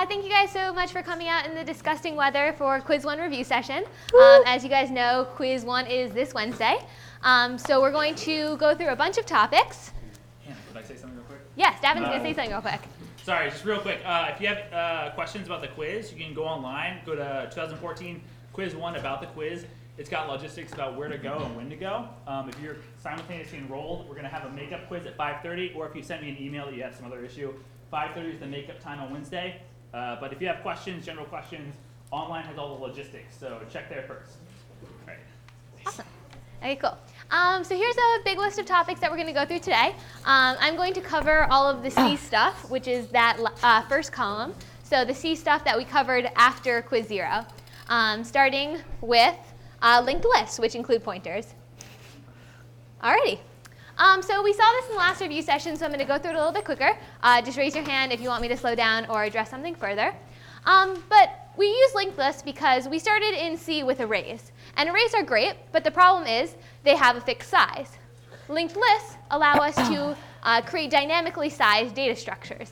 thank you guys so much for coming out in the disgusting weather for Quiz 1 review session. As you guys know, Quiz 1 is this Wednesday. So we're going to go through a bunch of topics. Hannah, could I say something real quick? Yes, Davin's going to say something real quick. Sorry, just real quick. If you have questions about the quiz, you can go online, go to 2014 Quiz 1 about the quiz. It's got logistics about where to go and when to go. If you're simultaneously enrolled, we're going to have a makeup quiz at 5:30, or if you send me an email that you have some other issue, 5:30 is the makeup time on Wednesday. But if you have questions, general questions, online has all the logistics, so check there first. All right. Awesome. Okay, cool. So here's a big list of topics that we're going to go through today. I'm going to cover all of the C stuff, which is that first column. So the C stuff that we covered after Quiz 0, starting with linked lists, which include pointers. Alrighty. So we saw this in the last review session, so I'm going to go through it a little bit quicker. Just raise your hand if you want me to slow down or address something further. But we use linked lists because we started in C with arrays. And arrays are great, but the problem is they have a fixed size. Linked lists allow us to create dynamically sized data structures.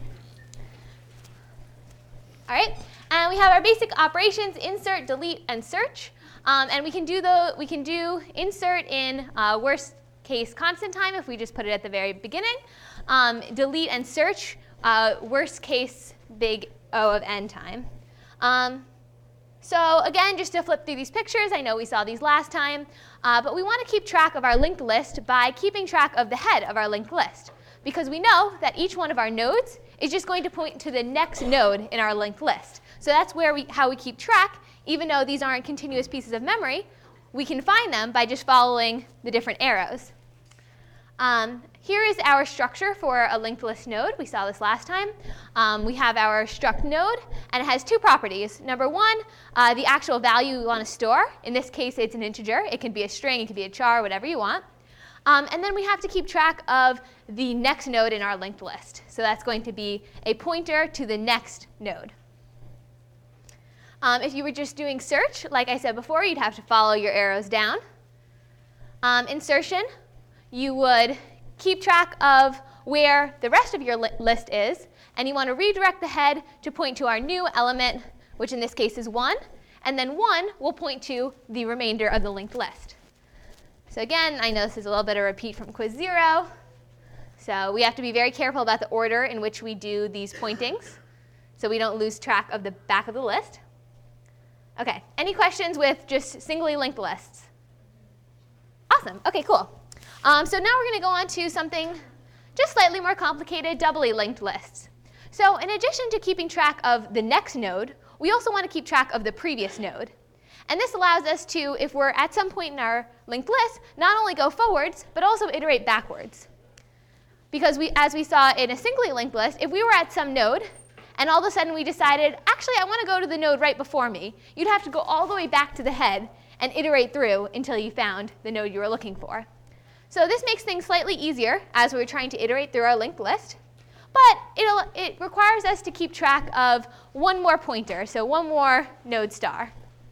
All right, and we have our basic operations: insert, delete, and search. And we can do insert in worst case constant time if we just put it at the very beginning. Delete and search worst case big O of n time. So again, just to flip through these pictures, I know we saw these last time, but we want to keep track of our linked list by keeping track of the head of our linked list, because we know that each one of our nodes is just going to point to the next node in our linked list. So that's how we keep track. Even though these aren't continuous pieces of memory, we can find them by just following the different arrows. Here is our structure for a linked list node. We saw this last time. We have our struct node, and it has two properties. Number one, the actual value we want to store. In this case, it's an integer. It can be a string, it can be a char, whatever you want. And then we have to keep track of the next node in our linked list. So that's going to be a pointer to the next node. If you were just doing search, like I said before, you'd have to follow your arrows down. Insertion, you would keep track of where the rest of your list is, and you want to redirect the head to point to our new element, which in this case is 1, and then 1 will point to the remainder of the linked list. So again, I know this is a little bit of a repeat from Quiz 0, so we have to be very careful about the order in which we do these pointings, so we don't lose track of the back of the list. Okay, any questions with just singly linked lists? Awesome, okay, cool. So now we're going to go on to something just slightly more complicated, doubly linked lists. So in addition to keeping track of the next node, we also want to keep track of the previous node. And this allows us to, if we're at some point in our linked list, not only go forwards, but also iterate backwards. Because as we saw in a singly linked list, if we were at some node, and all of a sudden we decided, actually, I want to go to the node right before me, you'd have to go all the way back to the head and iterate through until you found the node you were looking for. So this makes things slightly easier as we're trying to iterate through our linked list. But it requires us to keep track of one more pointer, so one more node star.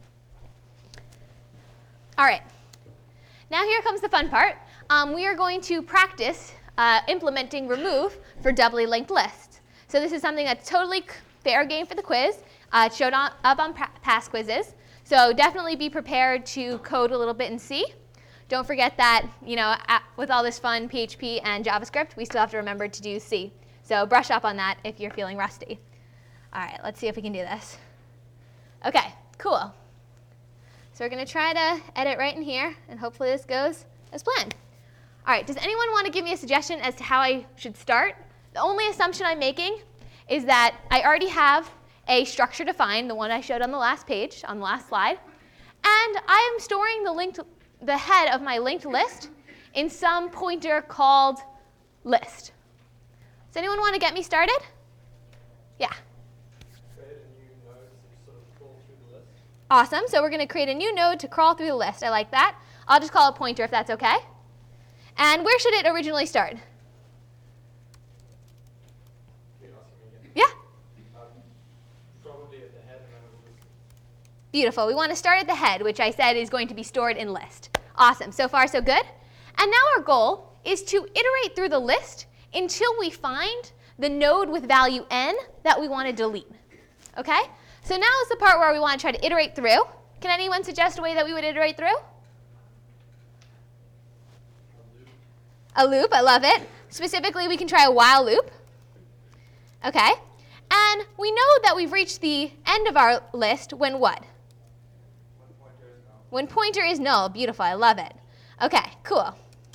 All right. Now here comes the fun part. We are going to practice implementing remove for doubly linked lists. So this is something that's totally fair game for the quiz. It showed up on past quizzes. So definitely be prepared to code a little bit in C. Don't forget that, with all this fun PHP and JavaScript, we still have to remember to do C. So brush up on that if you're feeling rusty. All right, let's see if we can do this. OK, cool. So we're going to try to edit right in here, and hopefully this goes as planned. All right, does anyone want to give me a suggestion as to how I should start? The only assumption I'm making is that I already have a structure defined, the one I showed on the last page, on the last slide, and I am storing the head of my linked list in some pointer called list. Does anyone want to get me started? Yeah. Create a new node to sort of crawl through the list. Awesome. So we're going to create a new node to crawl through the list. I like that. I'll just call it pointer if that's OK. And where should it originally start? Yeah. Probably at the head and then it will just... Beautiful. We want to start at the head, which I said is going to be stored in list. Awesome. So far, so good. And now our goal is to iterate through the list until we find the node with value n that we want to delete. Okay? So now is the part where we want to try to iterate through. Can anyone suggest a way that we would iterate through? A loop, I love it. Specifically, we can try a while loop. Okay? And we know that we've reached the end of our list when what? When pointer is null. Beautiful, I love it. Okay, cool.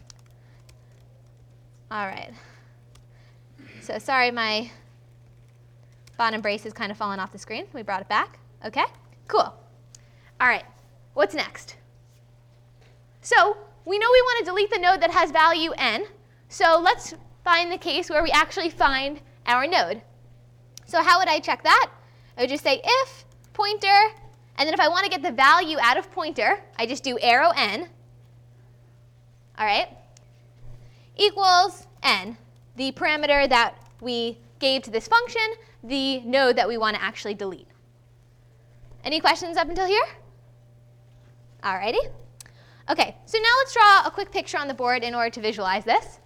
All right. So sorry, my bottom brace has kind of fallen off the screen. We brought it back. Okay, cool. All right, what's next? So we know we want to delete the node that has value n. So let's find the case where we actually find our node. So how would I check that? I would just say if pointer, and then if I want to get the value out of pointer, I just do arrow n. All right, equals n, the parameter that we gave to this function, the node that we want to actually delete. Any questions up until here? Alrighty. Okay, so now let's draw a quick picture on the board in order to visualize this.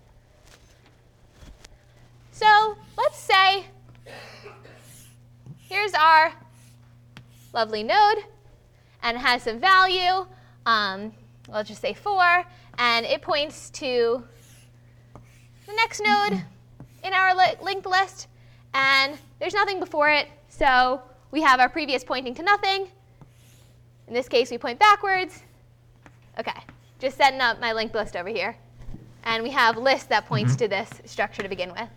So let's say here's our lovely node, and it has some value. Let's just say 4, and it points to the next node in our linked list, and there's nothing before it, so we have our previous pointing to nothing. In this case, we point backwards. Okay, just setting up my linked list over here. And we have list that points to this structure to begin with.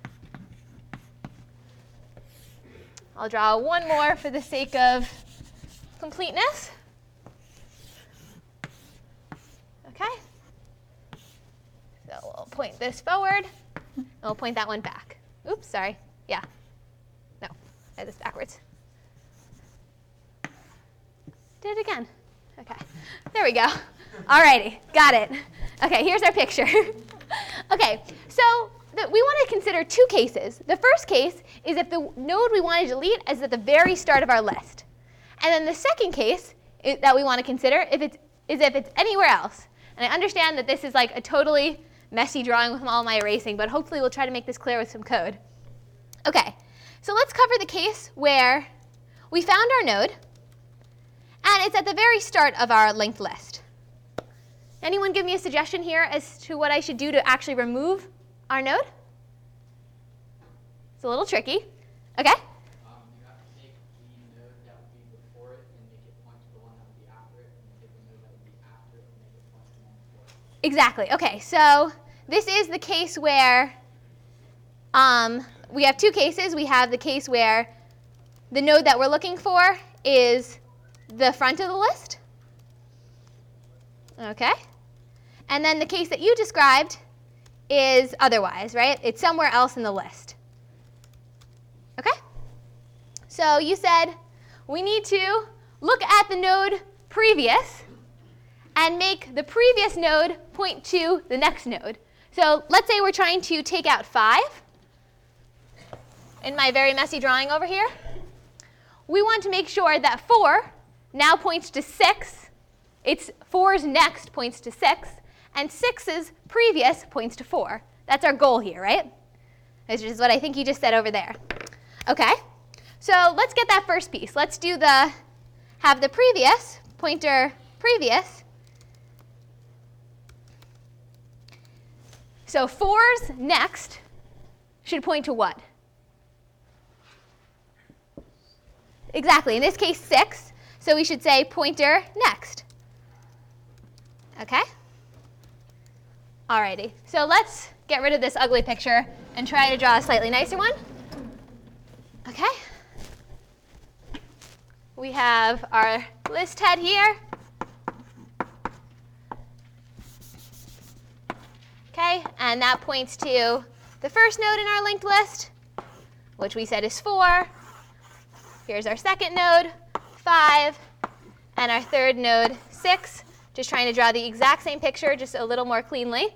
I'll draw one more for the sake of completeness. Okay. So we'll point this forward, and we'll point that one back. Oops, sorry. Yeah. No, I did this backwards. Did it again. Okay, there we go. Alrighty, got it. Okay, here's our picture. Okay, so we want to consider two cases. The first case is if the node we want to delete is at the very start of our list. And then the second case that we want to consider is if it's anywhere else. And I understand that this is like a totally messy drawing with all my erasing, but hopefully we'll try to make this clear with some code. Okay, so let's cover the case where we found our node, and it's at the very start of our linked list. Anyone give me a suggestion here as to what I should do to actually remove our node? It's a little tricky. Okay? You have to take the node that would be before it and make it point to the one that would be after it, and take the node that would be after it and make it point to the one before it. Exactly. Okay, so this is the case where we have two cases. We have the case where the node that we're looking for is the front of the list. Okay? And then the case that you described is otherwise, right? It's somewhere else in the list. Okay? So you said we need to look at the node previous and make the previous node point to the next node. So let's say we're trying to take out 5 in my very messy drawing over here. We want to make sure that 4 now points to 6. It's 4's next points to 6, and 6's previous points to 4. That's our goal here, right? Which is what I think you just said over there. Okay, so let's get that first piece. Let's do have the previous, pointer previous. So 4's next should point to what? Exactly, in this case 6, so we should say pointer next. Okay? Alrighty, so let's get rid of this ugly picture and try to draw a slightly nicer one. Okay? We have our list head here. Okay, and that points to the first node in our linked list, which we said is 4. Here's our second node, 5, and our third node, 6. Just trying to draw the exact same picture, just a little more cleanly.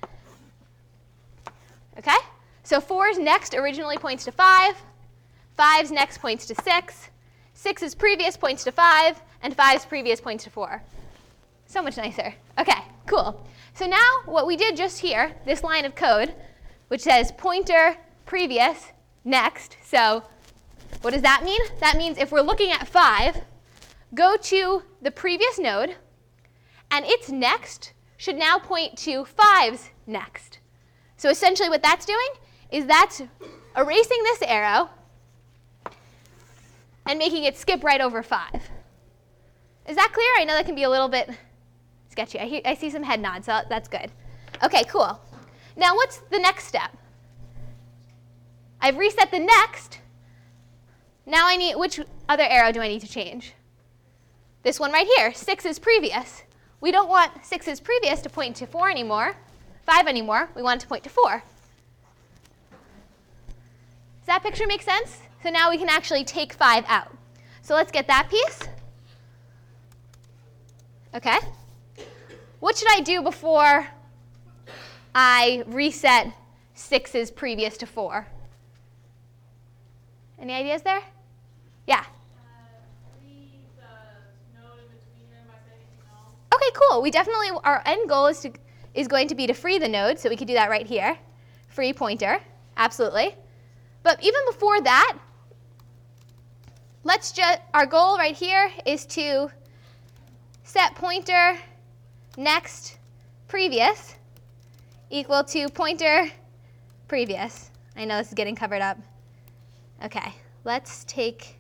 Okay? So 4's next originally points to 5. 5's next points to 6. 6's previous points to 5. And 5's previous points to 4. So much nicer. Okay, cool. So now what we did just here, this line of code, which says pointer previous next, so What does that mean? That means if we're looking at 5, go to the previous node, and its next should now point to 5's next. So essentially what that's doing is that's erasing this arrow and making it skip right over 5. Is that clear? I know that can be a little bit sketchy. I see some head nods, so that's good. Okay, cool. Now what's the next step? I've reset the next. Now I need, which other arrow do I need to change? This one right here, 6 is previous. We don't want 6 is previous to point to 4 anymore, 5 anymore. We want it to point to 4. Does that picture make sense? So now we can actually take 5 out. So let's get that piece. Okay. What should I do before I reset 6's previous to 4? Any ideas there? Yeah. Leave the node in between them by saying no. Okay, cool. We definitely, our end goal is going to be to free the node, so we could do that right here. Free pointer, absolutely. But even before that, our goal right here is to set pointer next previous equal to pointer previous. I know this is getting covered up. Okay, let's take,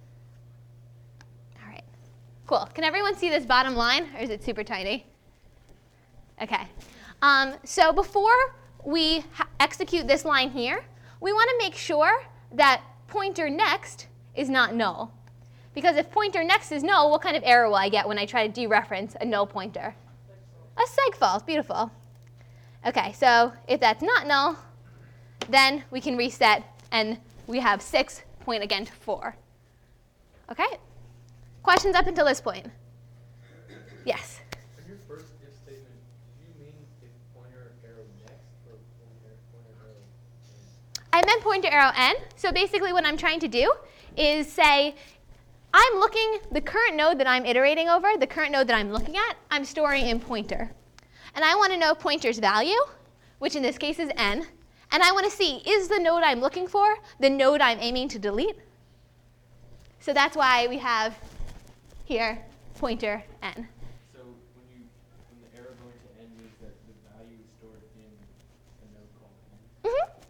all right, cool. Can everyone see this bottom line, or is it super tiny? Okay, so before we execute this line here, we want to make sure that pointer next is not null. Because if pointer next is null, what kind of error will I get when I try to dereference a null pointer? A segfault, beautiful. Okay, so if that's not null, then we can reset and we have 6 point again to 4. Okay? Questions up until this point? Yes? In your first if statement, do you mean if pointer arrow next or pointer arrow n? I meant pointer arrow n. So basically what I'm trying to do is say, I'm looking, the current node that I'm iterating over, the current node that I'm looking at, I'm storing in pointer. And I want to know pointer's value, which in this case is n. And I want to see, is the node I'm looking for the node I'm aiming to delete? So that's why we have here pointer n. So when the arrow going to n means that the value is stored in a node called n.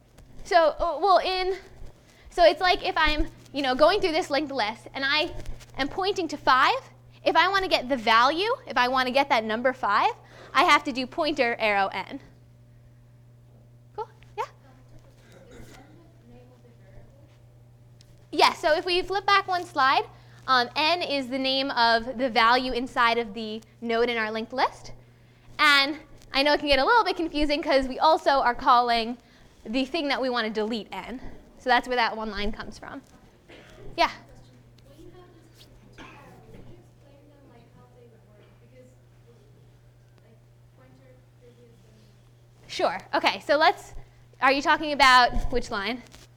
So it's like if I'm going through this linked list and I am pointing to 5, if I want to get the value, if I want to get that number 5, I have to do pointer arrow n. Cool? Yeah? Yes, so if we flip back one slide, n is the name of the value inside of the node in our linked list. And I know it can get a little bit confusing because we also are calling the thing that we want to delete n. So that's where that one line comes from. Yeah? When you have this could you explain them like how they work? Because like pointer previous and Sure. Okay, so are you talking about which line?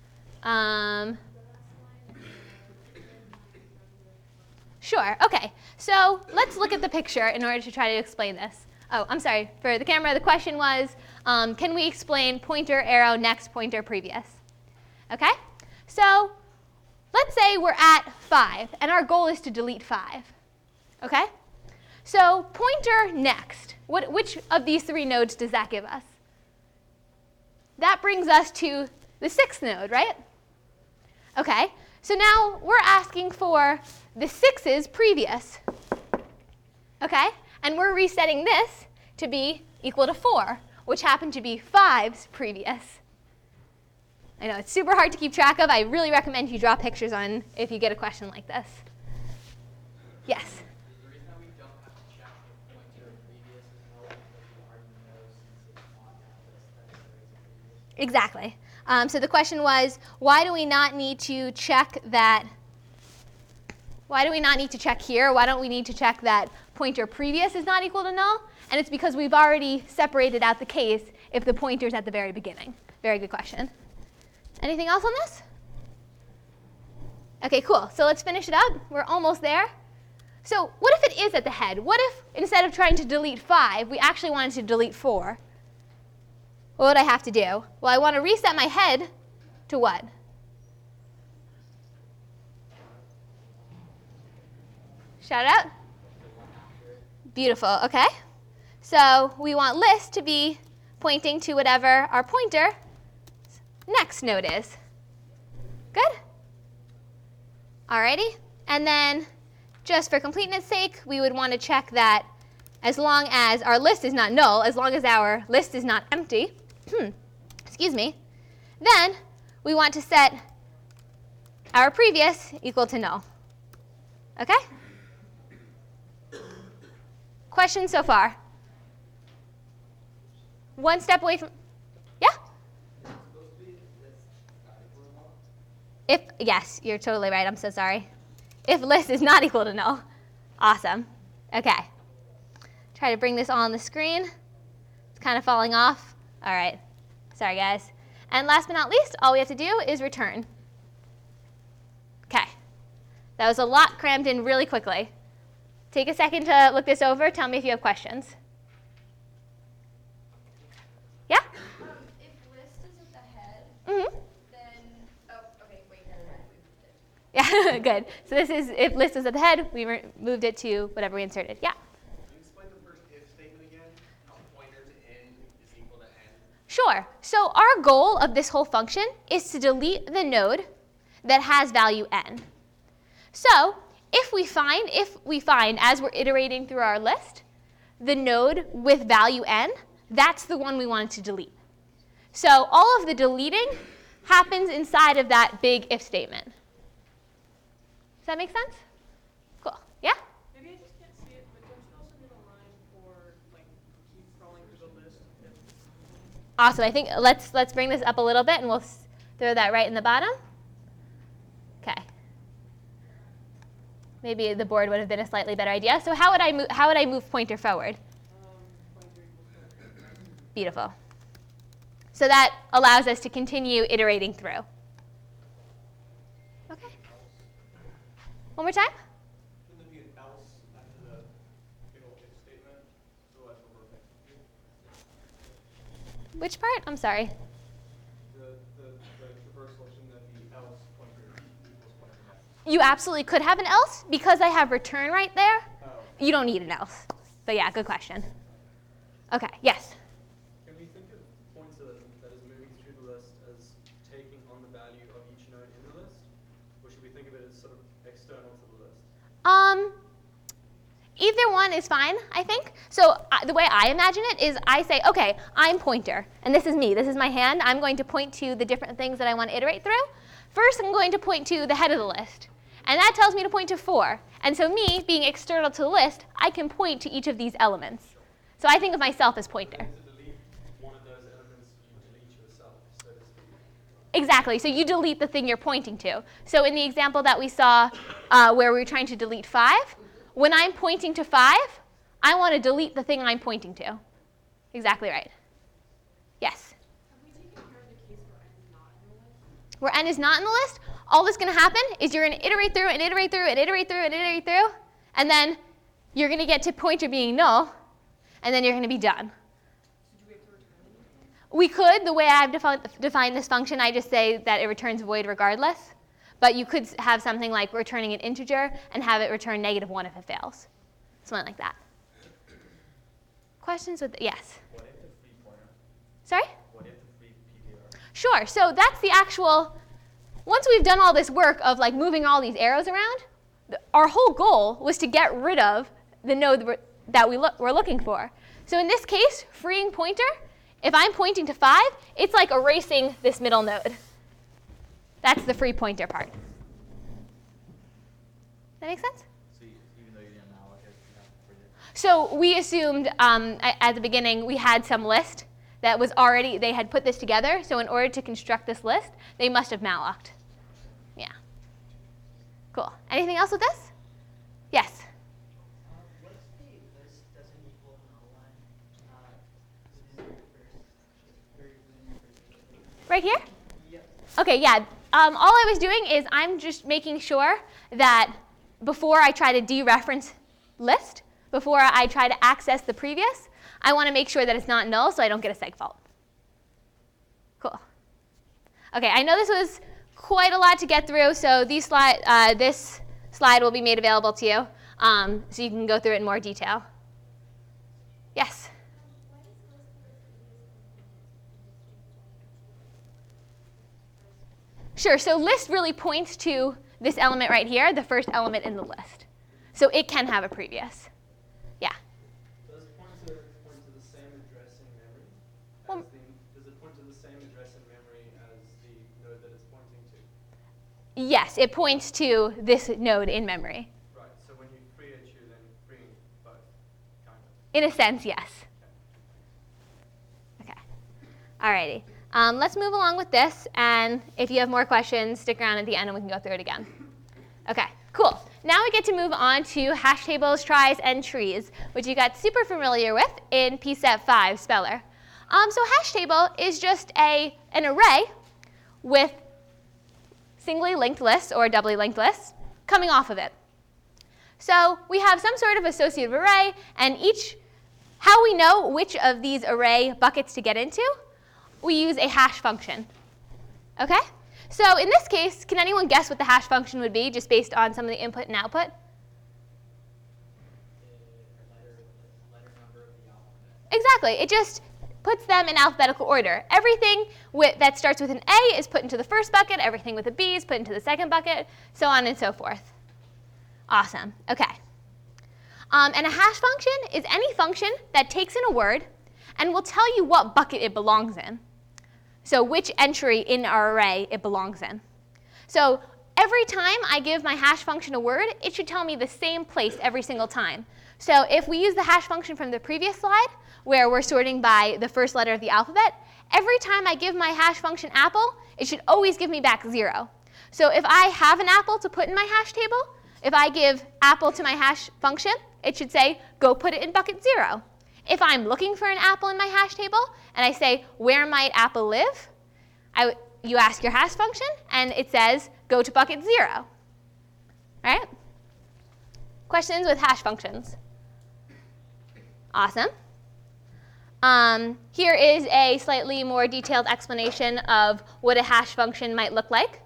Sure. Okay, so let's look at the picture in order to try to explain this. Oh, I'm sorry. For the camera, the question was, can we explain pointer arrow next pointer previous? Okay, so let's say we're at 5, and our goal is to delete 5. Okay, so pointer next, which of these 3 nodes does that give us? That brings us to the 6th node, right? Okay, so now we're asking for the 6's previous. Okay, and we're resetting this to be equal to 4, which happened to be 5's previous. I know it's super hard to keep track of. I really recommend you draw pictures on if you get a question like this. Yes? The reason that we don't have to check if pointer previous is null is because we already know since it's on that list that it's previous. Exactly. So the question was, why do we not need to check that? Why do we not need to check here? Why don't we need to check that pointer previous is not equal to null? And it's because we've already separated out the case if the pointer's at the very beginning. Very good question. Anything else on this? Okay, cool. So let's finish it up. We're almost there. So what if it is at the head? What if instead of trying to delete 5, we actually wanted to delete 4? What would I have to do? Well, I want to reset my head to what? Shout it out. The one after it. Beautiful, okay. So we want list to be pointing to whatever our pointer next node is. Good? Alrighty. And then just for completeness sake, we would want to check that as long as our list is not null, as long as our list is not empty, excuse me, then we want to set our previous equal to null. Okay? Questions so far? One step away from, yeah? If, yes, you're totally right. I'm so sorry. If list is not equal to null. Awesome. Okay. Try to bring this all on the screen. It's kind of falling off. All right. Sorry, guys. And last but not least, all we have to do is return. Okay. That was a lot crammed in really quickly. Take a second to look this over. Tell me if you have questions. Yeah? If list is at the head, Mm-hmm. then, oh, okay, wait, never mind, we moved it. Yeah, good. So this is, if list is at the head, we moved it to whatever we inserted. Yeah? Can you explain the first if statement again? How pointer to n is equal to n? Sure. So our goal of this whole function is to delete the node that has value n. So if we find, as we're iterating through our list, the node with value n, that's the one we wanted to delete. So all of the deleting happens inside of that big if statement. Does that make sense? Cool. Yeah? Maybe I just can't see it, but don't you also need a line for like keep scrolling through the list? Awesome. I think let's bring this up a little bit and we'll throw that right in the bottom. Okay. Maybe the board would have been a slightly better idea. So how would I move pointer forward? Beautiful. So that allows us to continue iterating through. Okay. One more time. Shouldn't there be an else after the big old if statement? So that's what we're making. Which part? I'm sorry. The traversal shouldn't that be else pointer equals pointer next? You absolutely could have an else. Because I have return right there, Oh. you don't need an else. But yeah, good question. Okay, yes. Can we think of pointer that is moving through the list as taking on the value of each node in the list? Or should we think of it as sort of external to the list? Either one is fine, I think. So the way I imagine it is I say, okay, I'm pointer, and this is me. This is my hand. I'm going to point to the different things that I want to iterate through. First, I'm going to point to the head of the list, and that tells me to point to 4. And so me, being external to the list, I can point to each of these elements. So I think of myself as pointer. To delete one of those elements, you delete yourself, so to speak. Exactly. So you delete the thing you're pointing to. So in the example that we saw where we were trying to delete 5, when I'm pointing to 5, I want to delete the thing I'm pointing to. Exactly right. Yes? Have we taken care of the case where n is not in the list? Where n is not in the list, all that's going to happen is you're going to iterate through and iterate through and iterate through and iterate through, and then you're going to get to pointer being null, and then you're going to be done. So do we have to return anything? We could, the way I've defined this function, I just say that it returns void regardless. But you could have something like returning an integer and have it return -1 if it fails. Something like that. Questions with, yes? What if the free pointer? Sorry? What if the free PTR? Sure, so that's the actual, once we've done all this work of like moving all these arrows around, our whole goal was to get rid of the node that we're looking for. So in this case, freeing pointer, if I'm pointing to 5, it's like erasing this middle node. That's the free pointer part. That make sense? So even though you didn't malloc it, you have to free it. So we assumed at the beginning we had some list that was already, they had put this together. So in order to construct this list, they must have mallocked. Yeah. Cool. Anything else with this? Yes? What if the list doesn't equal null line? This is your very first. Right here? Yep. Okay, yeah. All I was doing is I'm just making sure that before I try to dereference list, before I try to access the previous, I want to make sure that it's not null so I don't get a seg fault. Cool. Okay, I know this was quite a lot to get through, so this slide will be made available to you. so you can go through it in more detail. Yes? Why does list work for Sure, so list really points to this element right here, the first element in the list. So it can have a previous. Yeah. Does pointer point to the same address in memory? Well- Does it point to the same address in memory as the node that it's pointing to? Yes, it points to this node in memory. Right, so when you create you, then bring both, kind of. In a sense, yes. Okay. Alrighty. Let's move along with this, and if you have more questions, stick around at the end and we can go through it again. Okay, cool. Now we get to move on to hash tables, tries, and trees, which you got super familiar with in PSEP 5 Speller. So hash table is just an array with singly linked lists or doubly linked lists coming off of it. So we have some sort of associative array, and how we know which of these array buckets to get into, we use a hash function. Okay? So in this case, can anyone guess what the hash function would be just based on some of the input and output? Letter number of the alphabet. Exactly. It just puts them in alphabetical order. Everything that starts with an A is put into the first bucket. Everything with a B is put into the second bucket, so on and so forth. Awesome. Okay. And a hash function is any function that takes in a word and will tell you what bucket it belongs in. So which entry in our array it belongs in. So every time I give my hash function a word, it should tell me the same place every single time. So if we use the hash function from the previous slide, where we're sorting by the first letter of the alphabet, every time I give my hash function apple, it should always give me back 0. So if I have an apple to put in my hash table, if I give apple to my hash function, it should say, go put it in bucket 0. If I'm looking for an apple in my hash table, and I say, where might apple live? You ask your hash function, and it says, go to bucket 0. All right? Questions with hash functions? Awesome. Here is a slightly more detailed explanation of what a hash function might look like.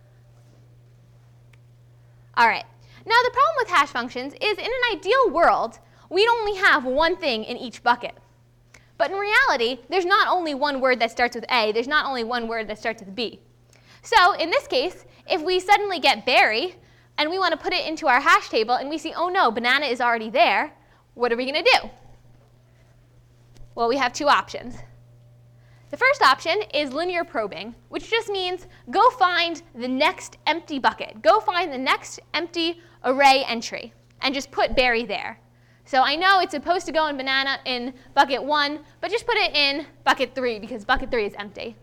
All right. Now, the problem with hash functions is in an ideal world, we'd only have one thing in each bucket. But in reality, there's not only one word that starts with A, there's not only one word that starts with B. So in this case, if we suddenly get berry, and we want to put it into our hash table, and we see, oh no, banana is already there, what are we going to do? Well, we have two options. The first option is linear probing, which just means go find the next empty bucket. Go find the next empty array entry, and just put berry there. So I know it's supposed to go in banana in bucket 1, but just put it in bucket 3 because bucket 3 is empty.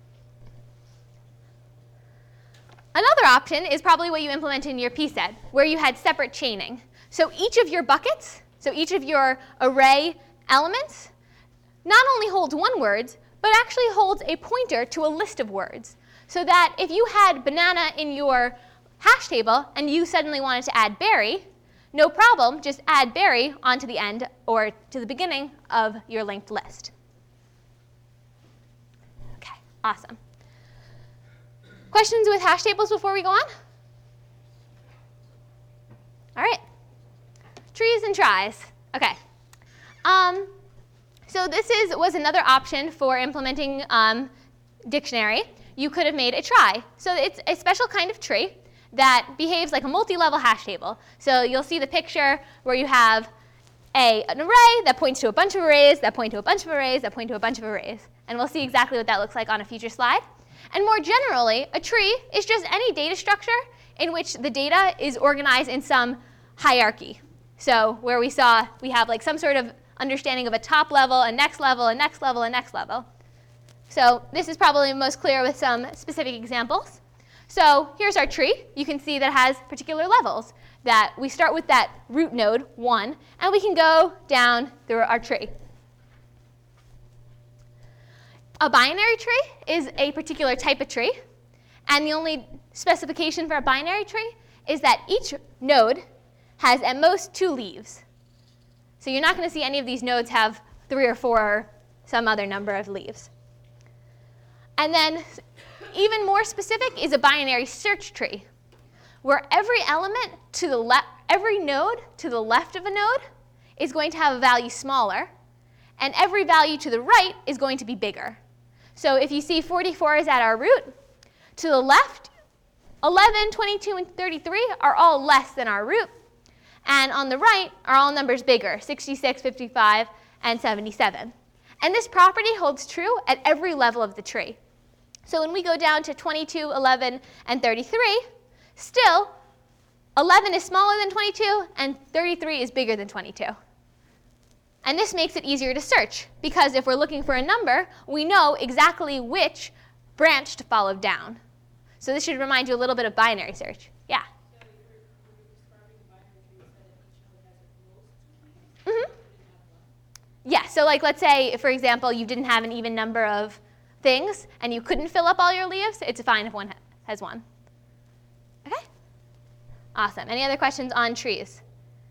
Another option is probably what you implemented in your PSET, where you had separate chaining. So each of your buckets, so each of your array elements, not only holds one word, but actually holds a pointer to a list of words. So that if you had banana in your hash table and you suddenly wanted to add berry, no problem, just add berry onto the end or to the beginning of your linked list. Okay, awesome. Questions with hash tables before we go on? All right. Trees and tries. Okay. So this was another option for implementing dictionary. You could have made a trie. So it's a special kind of tree that behaves like a multi-level hash table. So you'll see the picture where you have an array that points to a bunch of arrays, that point to a bunch of arrays, that point to a bunch of arrays. And we'll see exactly what that looks like on a future slide. And more generally, a tree is just any data structure in which the data is organized in some hierarchy. So where we have like some sort of understanding of a top level, a next level, a next level, a next level. So this is probably most clear with some specific examples. So here's our tree. You can see that it has particular levels. That we start with that root node, 1, and we can go down through our tree. A binary tree is a particular type of tree. And the only specification for a binary tree is that each node has at most 2 leaves. So you're not going to see any of these nodes have 3 or 4 or some other number of leaves. And then even more specific is a binary search tree, where every element to the every node to the left of a node is going to have a value smaller, and every value to the right is going to be bigger. So if you see 44 is at our root, to the left, 11, 22, and 33 are all less than our root. And on the right are all numbers bigger, 66, 55, and 77. And this property holds true at every level of the tree. So when we go down to 22, 11, and 33, still 11 is smaller than 22, and 33 is bigger than 22. And this makes it easier to search, because if we're looking for a number, we know exactly which branch to follow down. So this should remind you a little bit of binary search. Yeah? Mm-hmm. Yeah, so like let's say, for example, you didn't have an even number of things, and you couldn't fill up all your leaves, it's fine if one has one. Okay? Awesome. Any other questions on trees?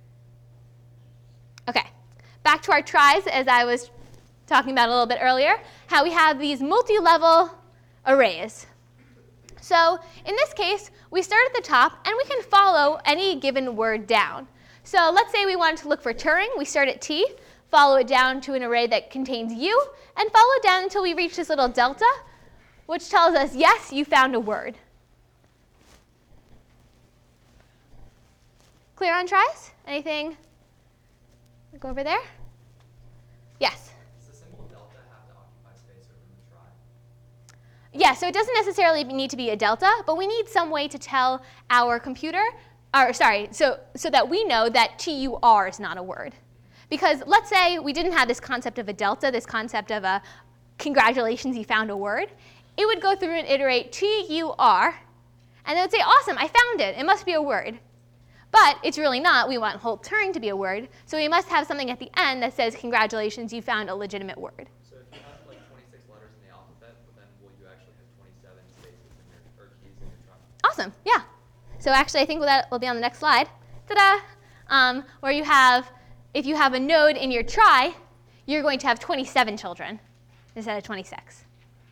Okay. Back to our tries, as I was talking about a little bit earlier, how we have these multi-level arrays. So in this case, we start at the top, and we can follow any given word down. So let's say we wanted to look for Turing. We start at T, follow it down to an array that contains U, and follow it down until we reach this little delta, which tells us, yes, you found a word. Clear on tries? Anything? Go over there. Yes? Does the symbol delta have to occupy space within the try? Yeah, so it doesn't necessarily need to be a delta, but we need some way to tell our computer, so that we know that TUR is not a word. Because let's say we didn't have this concept of a delta, this concept of a congratulations, you found a word. It would go through and iterate TUR, and it would say, awesome, I found it. It must be a word. But it's really not. We want whole Turing to be a word, so we must have something at the end that says, congratulations, you found a legitimate word. So if you have like 26 letters in the alphabet, but then will you actually have 27 spaces in your, or keys in your try? Awesome, yeah. So actually, I think that will be on the next slide. Ta-da! Where you have, if you have a node in your try, you're going to have 27 children instead of 26.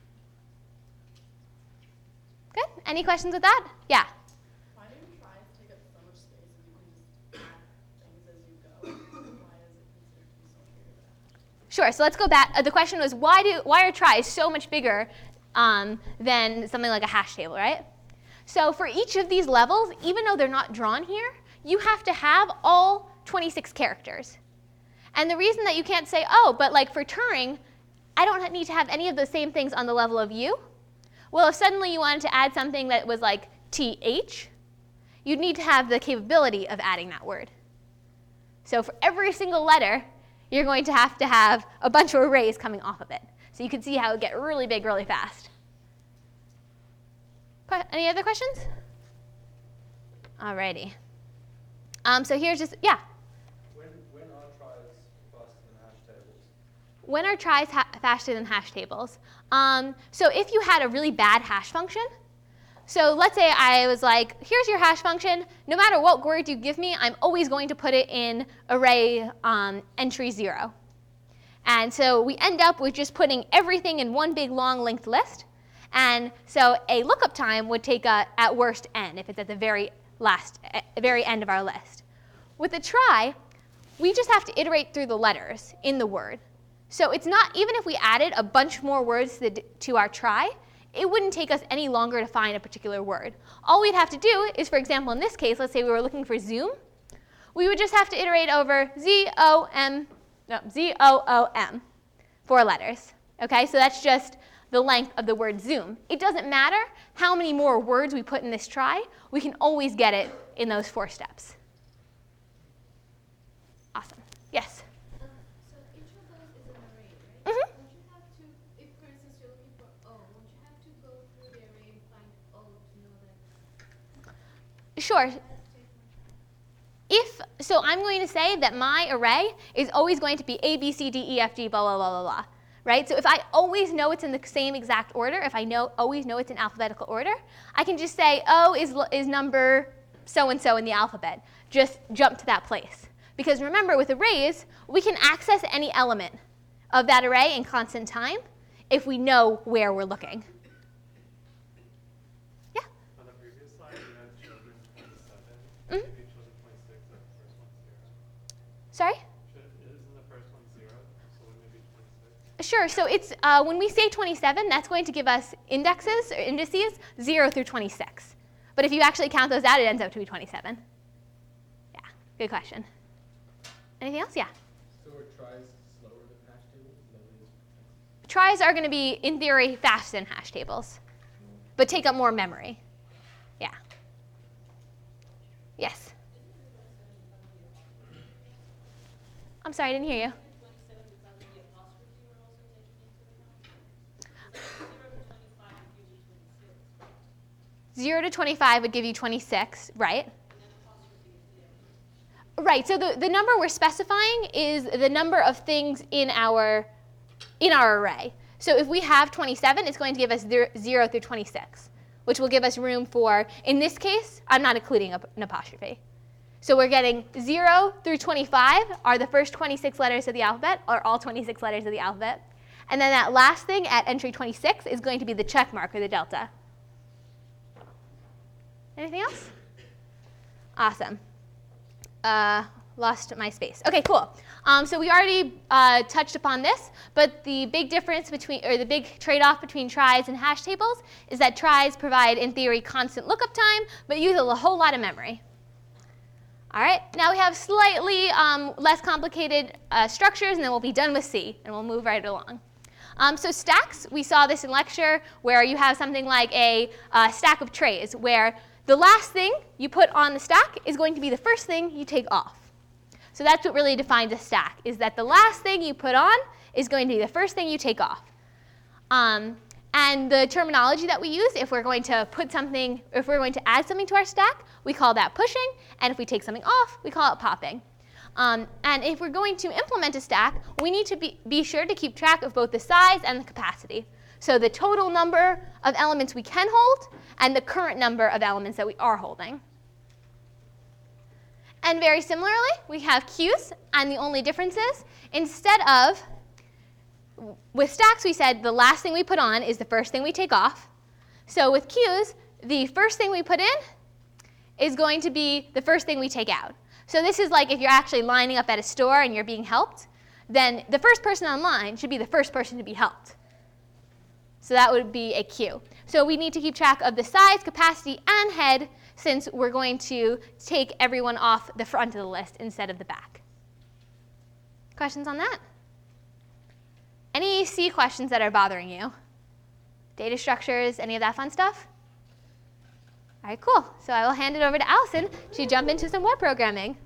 Good? Any questions with that? Yeah? Why do tries take up so much space if you can just add things as you go? Why is it considered to be so big? Sure, so let's go back. The question was, why are tries so much bigger than something like a hash table, right? So for each of these levels, even though they're not drawn here, you have to have all 26 characters. And the reason that you can't say, oh, but like for Turing, I don't need to have any of the same things on the level of U. Well, if suddenly you wanted to add something that was like TH, you'd need to have the capability of adding that word. So for every single letter, you're going to have a bunch of arrays coming off of it. So you can see how it would get really big really fast. Any other questions? Alrighty. So here's just, yeah? When are tries faster than hash tables? When are tries faster than hash tables? So if you had a really bad hash function, so let's say I was like, here's your hash function. No matter what word you give me, I'm always going to put it in array entry 0. And so we end up with just putting everything in one big long linked list. And so a lookup time would take at worst n if it's at the very end of our list. With a try, we just have to iterate through the letters in the word. So it's not, even if we added a bunch more words to our try, it wouldn't take us any longer to find a particular word. All we'd have to do is, for example, in this case, let's say we were looking for Zoom, we would just have to iterate over Z-O-O-M, 4 letters. Okay, so that's just the length of the word Zoom. It doesn't matter how many more words we put in this try, we can always get it in those 4 steps. Awesome. Yes? So each of those is an array, right? Mm-hmm. Won't you have to, if for instance you're looking for O, won't you have to go through the array and find O to know that? Sure. That takes much time. So I'm going to say that my array is always going to be A, B, C, D, E, F, G, blah, blah, blah, blah, blah. Right? So if I always know it's in the same exact order, if I always know it's in alphabetical order, I can just say O is number so-and-so in the alphabet. Just jump to that place. Because remember, with arrays, we can access any element of that array in constant time if we know where we're looking. Yeah? On the previous slide, you had children 27. Mhm. Maybe children 26 at Sorry? Isn't the first one 0? So wouldn't it be 26? Sure. So it's when we say 27, that's going to give us indexes or indices 0 through 26. But if you actually count those out, it ends up to be 27. Yeah, good question. Anything else? Yeah. So are tries slower than hash tables? Tries are going to be, in theory, faster than hash tables, but take up more memory. Yeah. Yes. I'm sorry, I didn't hear you. 0 to 25 would give you 26, right? Right, so the number we're specifying is the number of things in our array. So if we have 27, it's going to give us 0 through 26, which will give us room for, in this case, I'm not including an apostrophe. So we're getting 0 through 25 are the first 26 letters of the alphabet, or all 26 letters of the alphabet. And then that last thing at entry 26 is going to be the check mark or the delta. Anything else? Awesome. Lost my space. Okay, cool. So we already touched upon this, but the big difference between, or the big trade-off between tries and hash tables is that tries provide, in theory, constant lookup time, but use a whole lot of memory. All right, now we have slightly less complicated structures, and then we'll be done with C, and we'll move right along. So stacks, we saw this in lecture, where you have something like a stack of trays, where the last thing you put on the stack is going to be the first thing you take off. So that's what really defines a stack, is that the last thing you put on is going to be the first thing you take off. And the terminology that we use, if we're going to put something, if we're going to add something to our stack, we call that pushing, and if we take something off, we call it popping. And if we're going to implement a stack, we need to be sure to keep track of both the size and the capacity. So the total number of elements we can hold, and the current number of elements that we are holding. And very similarly, we have queues, and the only difference is, instead of, with stacks we said the last thing we put on is the first thing we take off. So with queues, the first thing we put in is going to be the first thing we take out. So this is like if you're actually lining up at a store and you're being helped, then the first person online should be the first person to be helped. So that would be a queue. So we need to keep track of the size, capacity, and head, since we're going to take everyone off the front of the list instead of the back. Questions on that? Any C questions that are bothering you? Data structures, any of that fun stuff? All right, cool. So I will hand it over to Allison to jump into some web programming.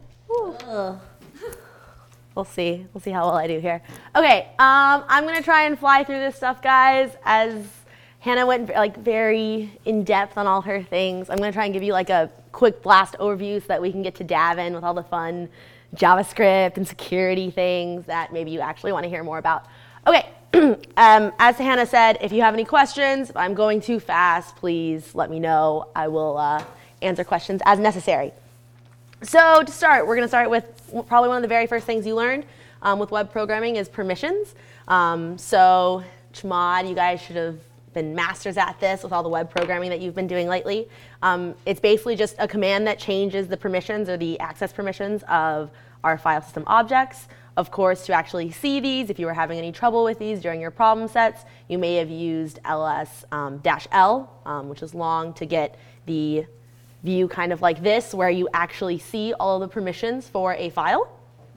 We'll see. We'll see how well I do here. Okay, I'm going to try and fly through this stuff, guys. As Hannah went very in depth on all her things, I'm going to try and give you a quick blast overview so that we can get to Davin with all the fun JavaScript and security things that maybe you actually want to hear more about. Okay, as Hannah said, if you have any questions, if I'm going too fast, please let me know. I will answer questions as necessary. So to start, we're going to start with probably one of the very first things you learned with web programming is permissions. So Chmod, you guys should have been masters at this with all the web programming that you've been doing lately. It's basically just a command that changes the permissions or the access permissions of our file system objects. Of course, to actually see these, if you were having any trouble with these during your problem sets, you may have used ls-l, which is long, to get the view kind of like this, where you actually see all of the permissions for a file.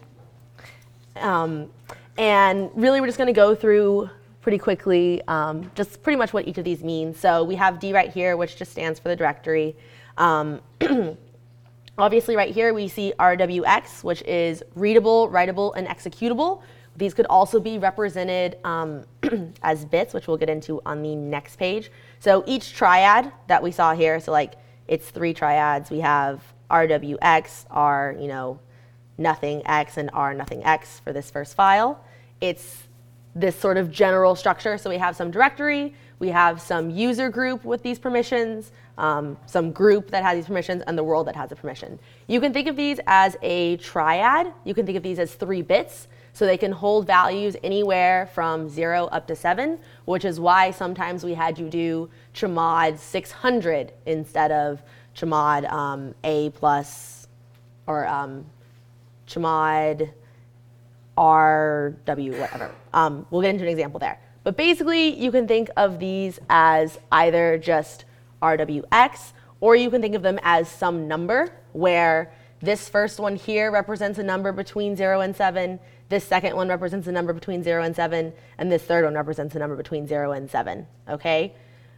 And really, we're just going to go through pretty quickly just pretty much what each of these means. So we have D right here, which just stands for the directory. Obviously, right here, we see RWX, which is readable, writable, and executable. These could also be represented as bits, which we'll get into on the next page. So each triad that we saw here, so it's 3 triads. We have RWX, R, nothing X, and R nothing X for this first file. It's this sort of general structure. So we have some directory, we have some user group with these permissions, some group that has these permissions, and the world that has a permission. You can think of these as a triad. You can think of these as 3 bits. So they can hold values anywhere from 0 up to 7, which is why sometimes we had you do chmod 600 instead of chmod A plus, or chmod RW, whatever. We'll get into an example there. But basically, you can think of these as either just RWX, or you can think of them as some number, where this first one here represents a number between 0 and 7, this second one represents a number between 0 and 7, and this third one represents a number between 0 and 7, okay?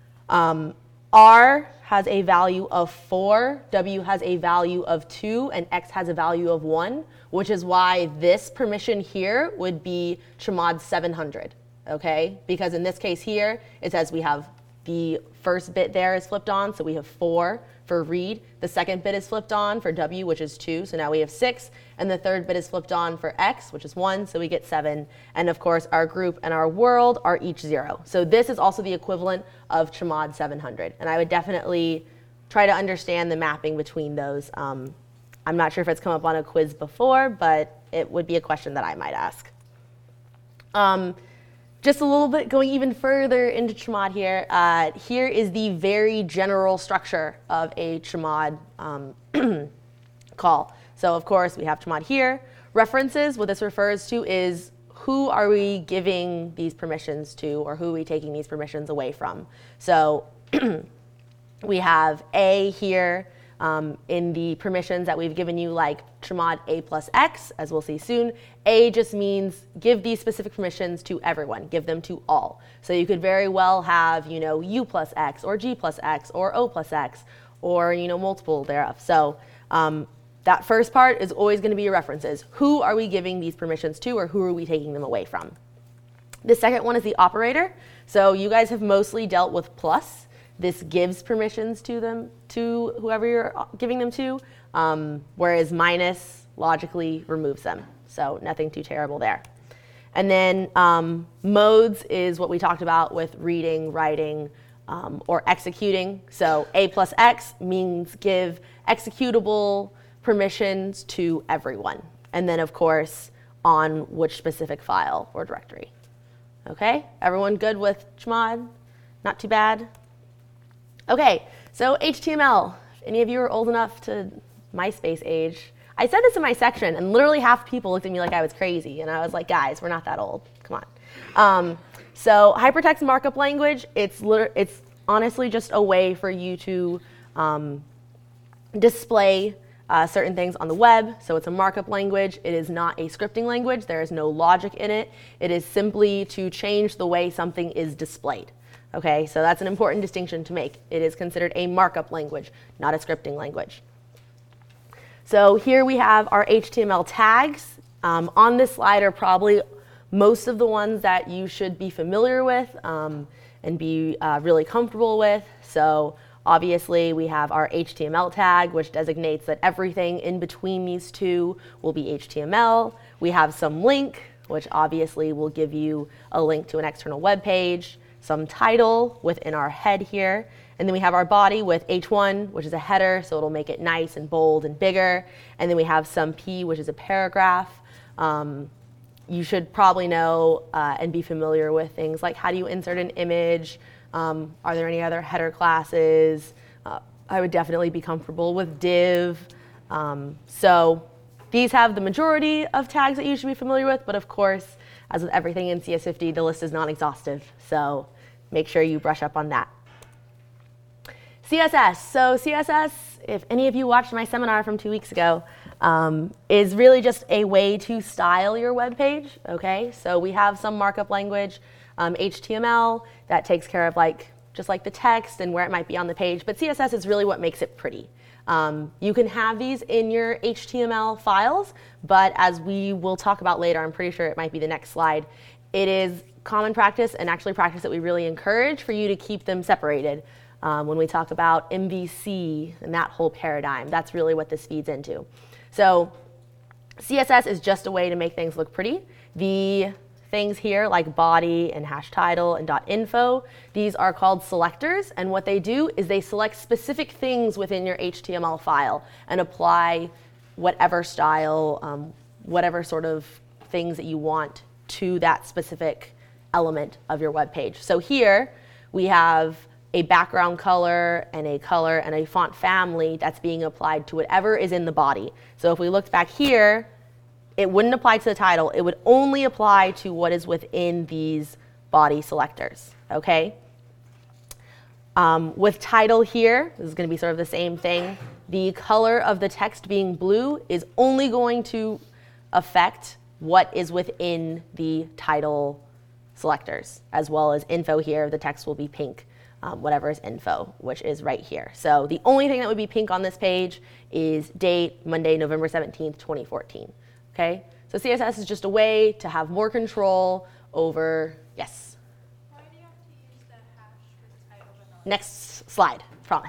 R has a value of 4, W has a value of 2, and X has a value of 1, which is why this permission here would be chmod 700, okay? Because in this case here, it says we have the first bit there is flipped on, so we have 4 for read. The second bit is flipped on for W, which is 2, so now we have 6. And the third bit is flipped on for X, which is 1, so we get 7. And of course, our group and our world are each 0. So this is also the equivalent of chmod 700. And I would definitely try to understand the mapping between those. I'm not sure if it's come up on a quiz before, but it would be a question that I might ask. Just a little bit going even further into chmod here. Here is the very general structure of a chmod call. So of course we have chmod here. References, what this refers to is who are we giving these permissions to, or who are we taking these permissions away from. So we have A here in the permissions that we've given you, like chmod A plus X, as we'll see soon. A just means give these specific permissions to everyone, give them to all. So you could very well have, U plus X, or G plus X, or O plus X, or, multiple thereof. So that first part is always going to be your references. Who are we giving these permissions to, or who are we taking them away from? The second one is the operator. So you guys have mostly dealt with plus. This gives permissions to them, to whoever you're giving them to, whereas minus logically removes them. So nothing too terrible there. And then modes is what we talked about with reading, writing, or executing. So A plus X means give executable permissions to everyone. And then, of course, on which specific file or directory. Okay, everyone good with chmod? Not too bad? Okay, so HTML. If any of you are old enough to MySpace age, I said this in my section, and literally half people looked at me like I was crazy. And I was like, guys, we're not that old. Come on. So hypertext markup language, it's honestly just a way for you to display certain things on the web. So it's a markup language. It is not a scripting language. There is no logic in it. It is simply to change the way something is displayed. Okay, so that's an important distinction to make. It is considered a markup language, not a scripting language. So here we have our HTML tags. On this slide are probably most of the ones that you should be familiar with and be really comfortable with. So obviously we have our HTML tag, which designates that everything in between these two will be HTML. We have some link, which obviously will give you a link to an external web page. Some title within our head here, and then we have our body with H1, which is a header, so it'll make it nice and bold and bigger, and then we have some P, which is a paragraph. You should probably know and be familiar with things like how do you insert an image, are there any other header classes? I would definitely be comfortable with div. So these have the majority of tags that you should be familiar with, but of course, as with everything in CS50, the list is non-exhaustive, so make sure you brush up on that. CSS. So CSS, if any of you watched my seminar from 2 weeks ago, is really just a way to style your web page. Okay, so we have some markup language, HTML, that takes care of just like the text and where it might be on the page, but CSS is really what makes it pretty. You can have these in your HTML files, but as we will talk about later, I'm pretty sure it might be the next slide, it is common practice and actually practice that we really encourage for you to keep them separated. When we talk about MVC and that whole paradigm, that's really what this feeds into. So CSS is just a way to make things look pretty. The things here like body and hash title and .info, these are called selectors, and what they do is they select specific things within your HTML file and apply whatever style, whatever sort of things that you want to that specific element of your web page. So here we have a background color and a font family that's being applied to whatever is in the body. So if we looked back here, it wouldn't apply to the title. It would only apply to what is within these body selectors, okay? With title here, this is going to be sort of the same thing. The color of the text being blue is only going to affect what is within the title selectors, as well as info here. The text will be pink, whatever is info, which is right here. So the only thing that would be pink on this page is date, Monday, November 17th, 2014. Okay? So CSS is just a way to have more control over, yes? Why do you have to use the hash for the title but not? Next slide, promise.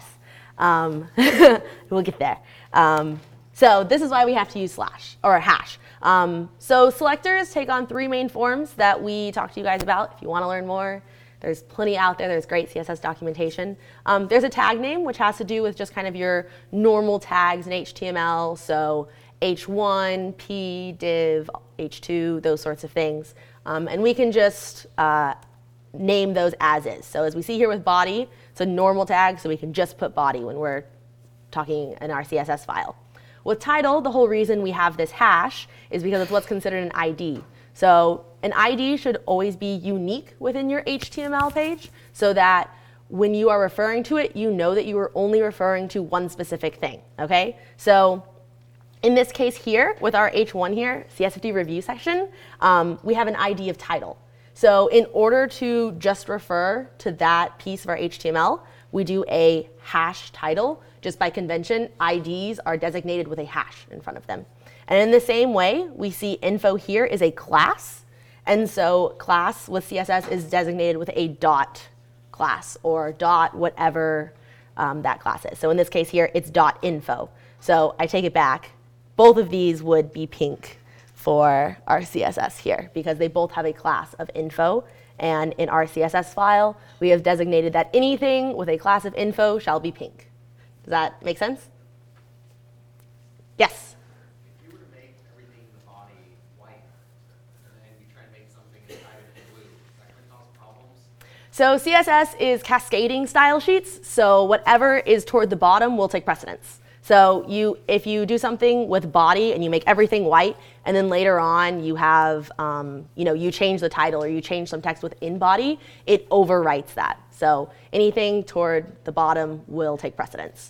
We'll get there. So this is why we have to use slash or hash. So selectors take on 3 main forms that we talked to you guys about. If you want to learn more, there's plenty out there. There's great CSS documentation. There's a tag name, which has to do with just kind of your normal tags in HTML. So h1, p, div, h2, those sorts of things. And we can just name those as is. So as we see here with body, it's a normal tag, so we can just put body when we're talking in our CSS file. With title, the whole reason we have this hash is because it's what's considered an ID. So an ID should always be unique within your HTML page so that when you are referring to it, you know that you are only referring to one specific thing, okay? So in this case here, with our H1 here, CS50 review section, we have an ID of title. So in order to just refer to that piece of our HTML, we do a hash title. Just by convention, IDs are designated with a hash in front of them. And in the same way, we see info here is a class. And so class with CSS is designated with a dot class or dot whatever that class is. So in this case here, it's dot info. So I take it back. Both of these would be pink for our CSS here because they both have a class of info. And in our CSS file, we have designated that anything with a class of info shall be pink. Does that make sense? Yes? If you were to make everything in the body white, and then you try to make something inside of it blue, is that going to cause problems? So CSS is cascading style sheets. So whatever is toward the bottom will take precedence. So if you do something with body and you make everything white, and then later on you have, you change the title or you change some text within body, it overwrites that. So anything toward the bottom will take precedence.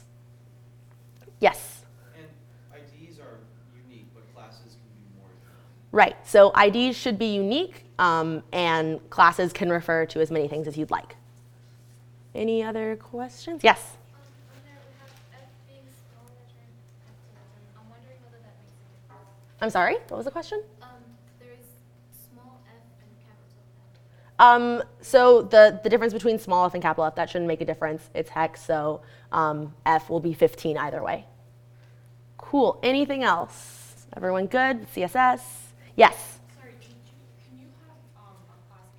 Yes? And IDs are unique, but classes can be more. Right. So IDs should be unique, and classes can refer to as many things as you'd like. Any other questions? Yes? On there we have F being smaller than F. I'm wondering whether that makes a difference. I'm sorry? What was the question? There is small f and capital F. So the difference between small f and capital F, that shouldn't make a difference. It's hex, so F will be 15 either way. Cool. Anything else? Everyone good? CSS? Yes? Sorry, can you have a class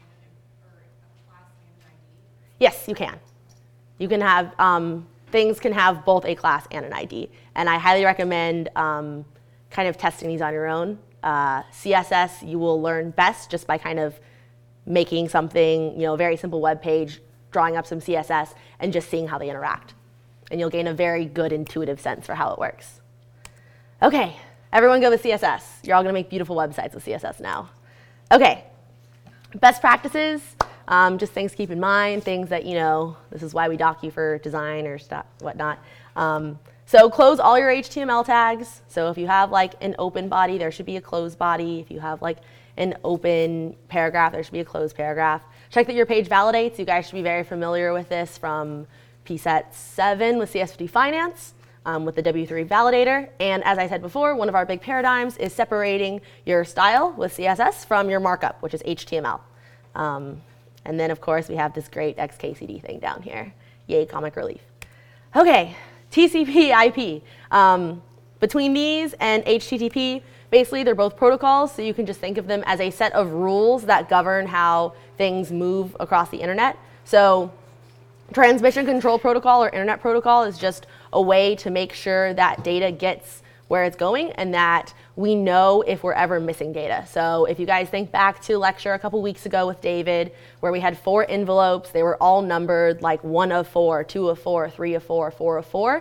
and an ID? Yes, you can. You can have, things can have both a class and an ID. And I highly recommend kind of testing these on your own. CSS, you will learn best just by kind of making something, a very simple web page, drawing up some CSS, and just seeing how they interact. And you'll gain a very good intuitive sense for how it works. Okay, everyone go with CSS. You're all gonna make beautiful websites with CSS now. Okay, best practices, just things to keep in mind, things that, this is why we dock you for design or stuff, whatnot. So close all your HTML tags. So if you have like an open body, there should be a closed body. If you have like an open paragraph, there should be a closed paragraph. Check that your page validates. You guys should be very familiar with this from PSET 7 with CS50 Finance with the W3 validator. And as I said before, one of our big paradigms is separating your style with CSS from your markup, which is HTML. And then, of course, we have this great XKCD thing down here. Yay, comic relief. Okay, TCP IP. Between these and HTTP, basically they're both protocols, so you can just think of them as a set of rules that govern how things move across the internet. So transmission control protocol or internet protocol is just a way to make sure that data gets where it's going and that we know if we're ever missing data. So if you guys think back to a lecture a couple weeks ago with David where we had 4 envelopes, they were all numbered like 1 of 4, 2 of 4, 3 of 4, 4 of 4.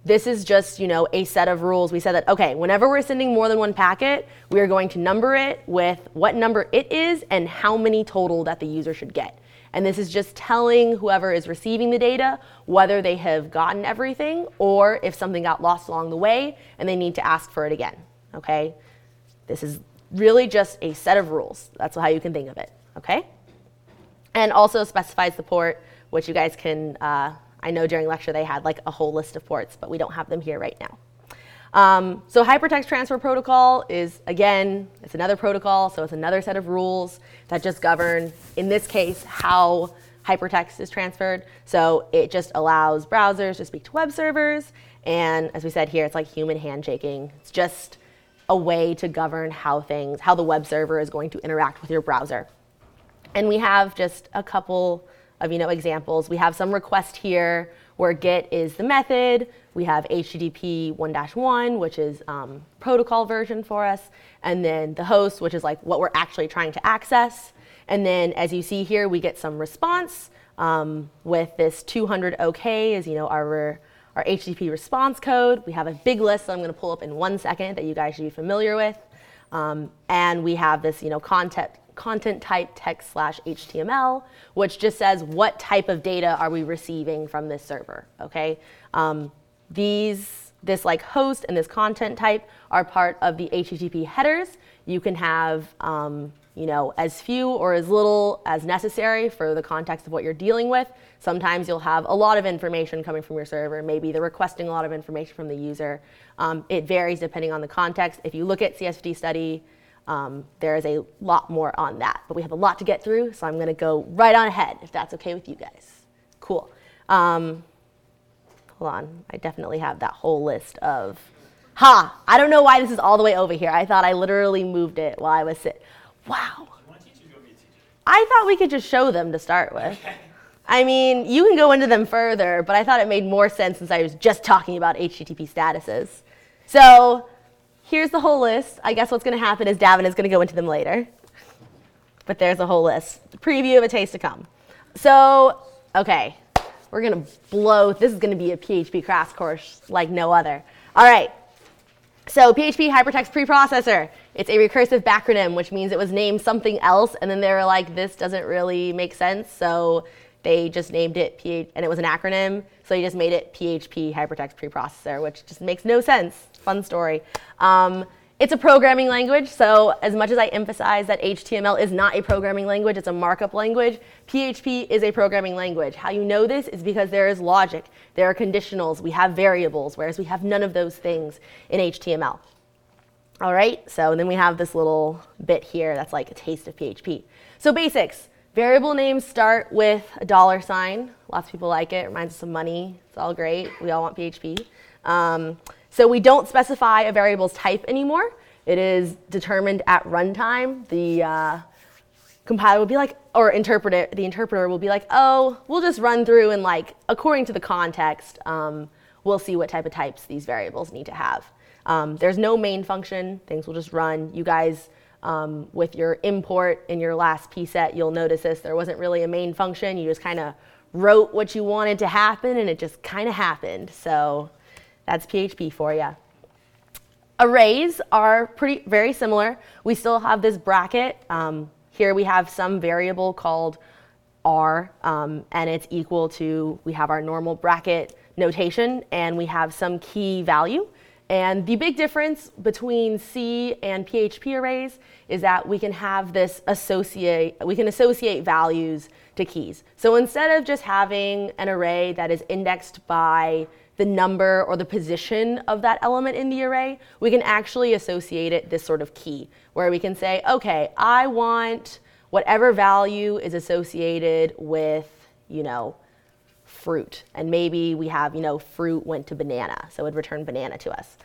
this is just, you know, a set of rules. We said that, okay, whenever we're sending more than one packet, we are going to number it with what number it is and how many total that the user should get. And this is just telling whoever is receiving the data whether they have gotten everything or if something got lost along the way and they need to ask for it again, okay? This is really just a set of rules. That's how you can think of it, okay? And also specifies the port, which you guys can, I know during lecture they had like a whole list of ports, but we don't have them here right now. So Hypertext Transfer Protocol is, again, it's another protocol, so it's another set of rules that just govern, in this case, how hypertext is transferred. So it just allows browsers to speak to web servers, and as we said here, it's like human handshaking. It's just a way to govern how the web server is going to interact with your browser. And we have just a couple of, you know, examples. We have some request here where GET is the method. We have HTTP 1-1, which is protocol version for us. And then the host, which is like what we're actually trying to access. And then as you see here, we get some response with this 200 OK is, you know, our HTTP response code. We have a big list that I'm going to pull up in 1 second that you guys should be familiar with. And we have this, you know, content type text/HTML, which just says what type of data are we receiving from this server, okay? This like host and this content type are part of the HTTP headers. You can have, you know, as few or as little as necessary for the context of what you're dealing with. Sometimes you'll have a lot of information coming from your server. Maybe they're requesting a lot of information from the user. It varies depending on the context. If you look at CS50 study, there is a lot more on that, but we have a lot to get through, so I'm going to go right on ahead, if that's okay with you guys. Cool. Hold on. I definitely have that whole list of... I don't know why this is all the way over here. I thought I literally moved it while I was sitting. Wow. I thought we could just show them to start with. I mean, you can go into them further, but I thought it made more sense since I was just talking about HTTP statuses. So... here's the whole list. I guess what's going to happen is Davin is going to go into them later. But there's a whole list. The preview of a taste to come. So, okay, we're going to blow. This is going to be a PHP crash course like no other. All right. So PHP Hypertext Preprocessor. It's a recursive backronym, which means it was named something else, and then they were like, this doesn't really make sense, so they just named it and it was an acronym, so they just made it PHP Hypertext Preprocessor, which just makes no sense. Fun story. It's a programming language, so as much as I emphasize that HTML is not a programming language, it's a markup language, PHP is a programming language. How you know this is because there is logic, there are conditionals, we have variables, whereas we have none of those things in HTML. All right, so then we have this little bit here that's like a taste of PHP. So basics, variable names start with a $sign. Lots of people like it, reminds us of money, it's all great, we all want PHP. So we don't specify a variable's type anymore. It is determined at runtime. The compiler will be like, or the interpreter will be like, oh, we'll just run through and like, according to the context, we'll see what type of types these variables need to have. There's no main function. Things will just run. You guys, with your import in your last pset, you'll notice this. There wasn't really a main function. You just kind of wrote what you wanted to happen, and it just kind of happened. So that's PHP for you. Arrays are very similar. We still have this bracket. Here we have some variable called R, and it's equal to, we have our normal bracket notation, and we have some key value. And the big difference between C and PHP arrays is that we can have this associate values to keys. So instead of just having an array that is indexed by the number or the position of that element in the array, we can actually associate it this sort of key, where we can say, okay, I want whatever value is associated with, you know, fruit. And maybe we have, you know, fruit went to banana, so it would return banana to us.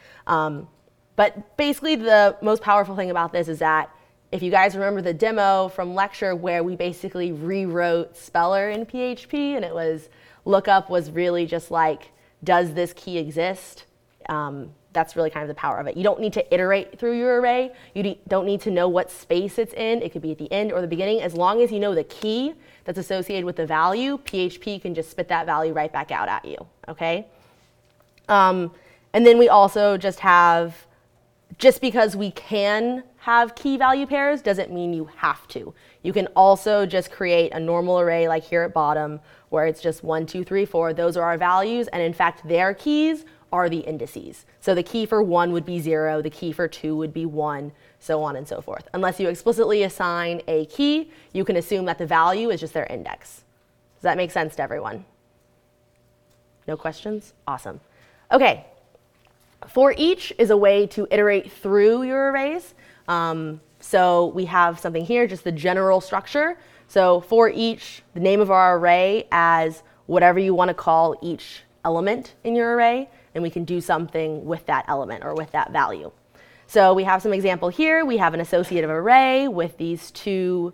But basically the most powerful thing about this is that if you guys remember the demo from lecture where we basically rewrote speller in PHP, and it was lookup was really just like, does this key exist? That's really kind of the power of it. You don't need to iterate through your array. You don't need to know what space it's in. It could be at the end or the beginning. As long as you know the key that's associated with the value, PHP can just spit that value right back out at you, okay? And then we also just have, just because we can have key value pairs doesn't mean you have to. You can also just create a normal array like here at bottom where it's just 1, 2, 3, 4. Those are our values, and in fact their keys are the indices. So the key for 1 would be 0, the key for 2 would be 1, so on and so forth. Unless you explicitly assign a key, you can assume that the value is just their index. Does that make sense to everyone? No questions? Awesome. Okay. For each is a way to iterate through your arrays. So we have something here, just the general structure. So for each, the name of our array as whatever you want to call each element in your array, and we can do something with that element or with that value. So we have some example here. We have an associative array with these two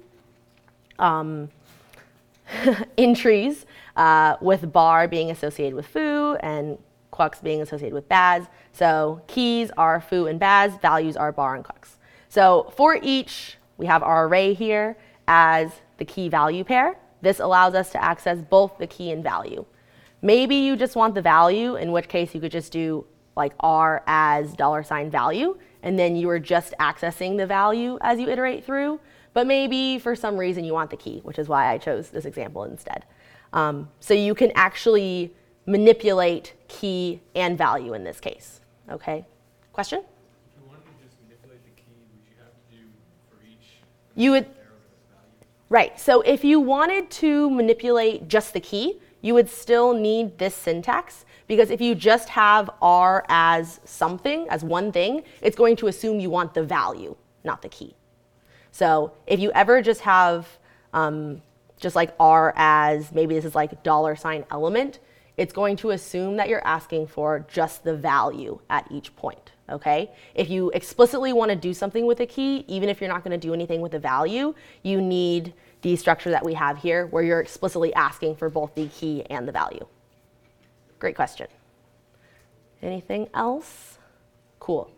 entries, with bar being associated with foo and Quux being associated with Baz. So keys are foo and Baz, values are bar and Quux. So for each, we have our array here as the key value pair. This allows us to access both the key and value. Maybe you just want the value, in which case you could just do like R as $value, and then you are just accessing the value as you iterate through. But maybe for some reason you want the key, which is why I chose this example instead. So you can actually manipulate key and value in this case. Okay, question? If you wanted to just manipulate the key, would you have to do for each? You would, right, so if you wanted to manipulate just the key, you would still need this syntax, because if you just have R as something, as one thing, it's going to assume you want the value, not the key. So if you ever just have just like R as, maybe this is like $element, it's going to assume that you're asking for just the value at each point, okay? If you explicitly want to do something with a key, even if you're not going to do anything with the value, you need the structure that we have here where you're explicitly asking for both the key and the value. Great question. Anything else? Cool.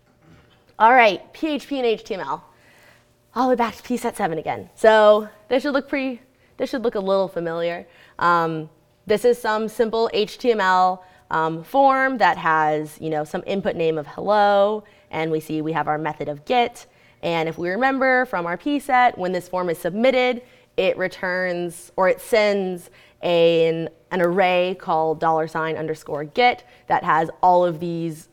All right, PHP and HTML. All the way back to pset 7 again. So this should look a little familiar. This is some simple HTML form that has, some input name of hello, and we have our method of get. And if we remember from our pset, when this form is submitted, it returns or it sends an array called $_get that has all of these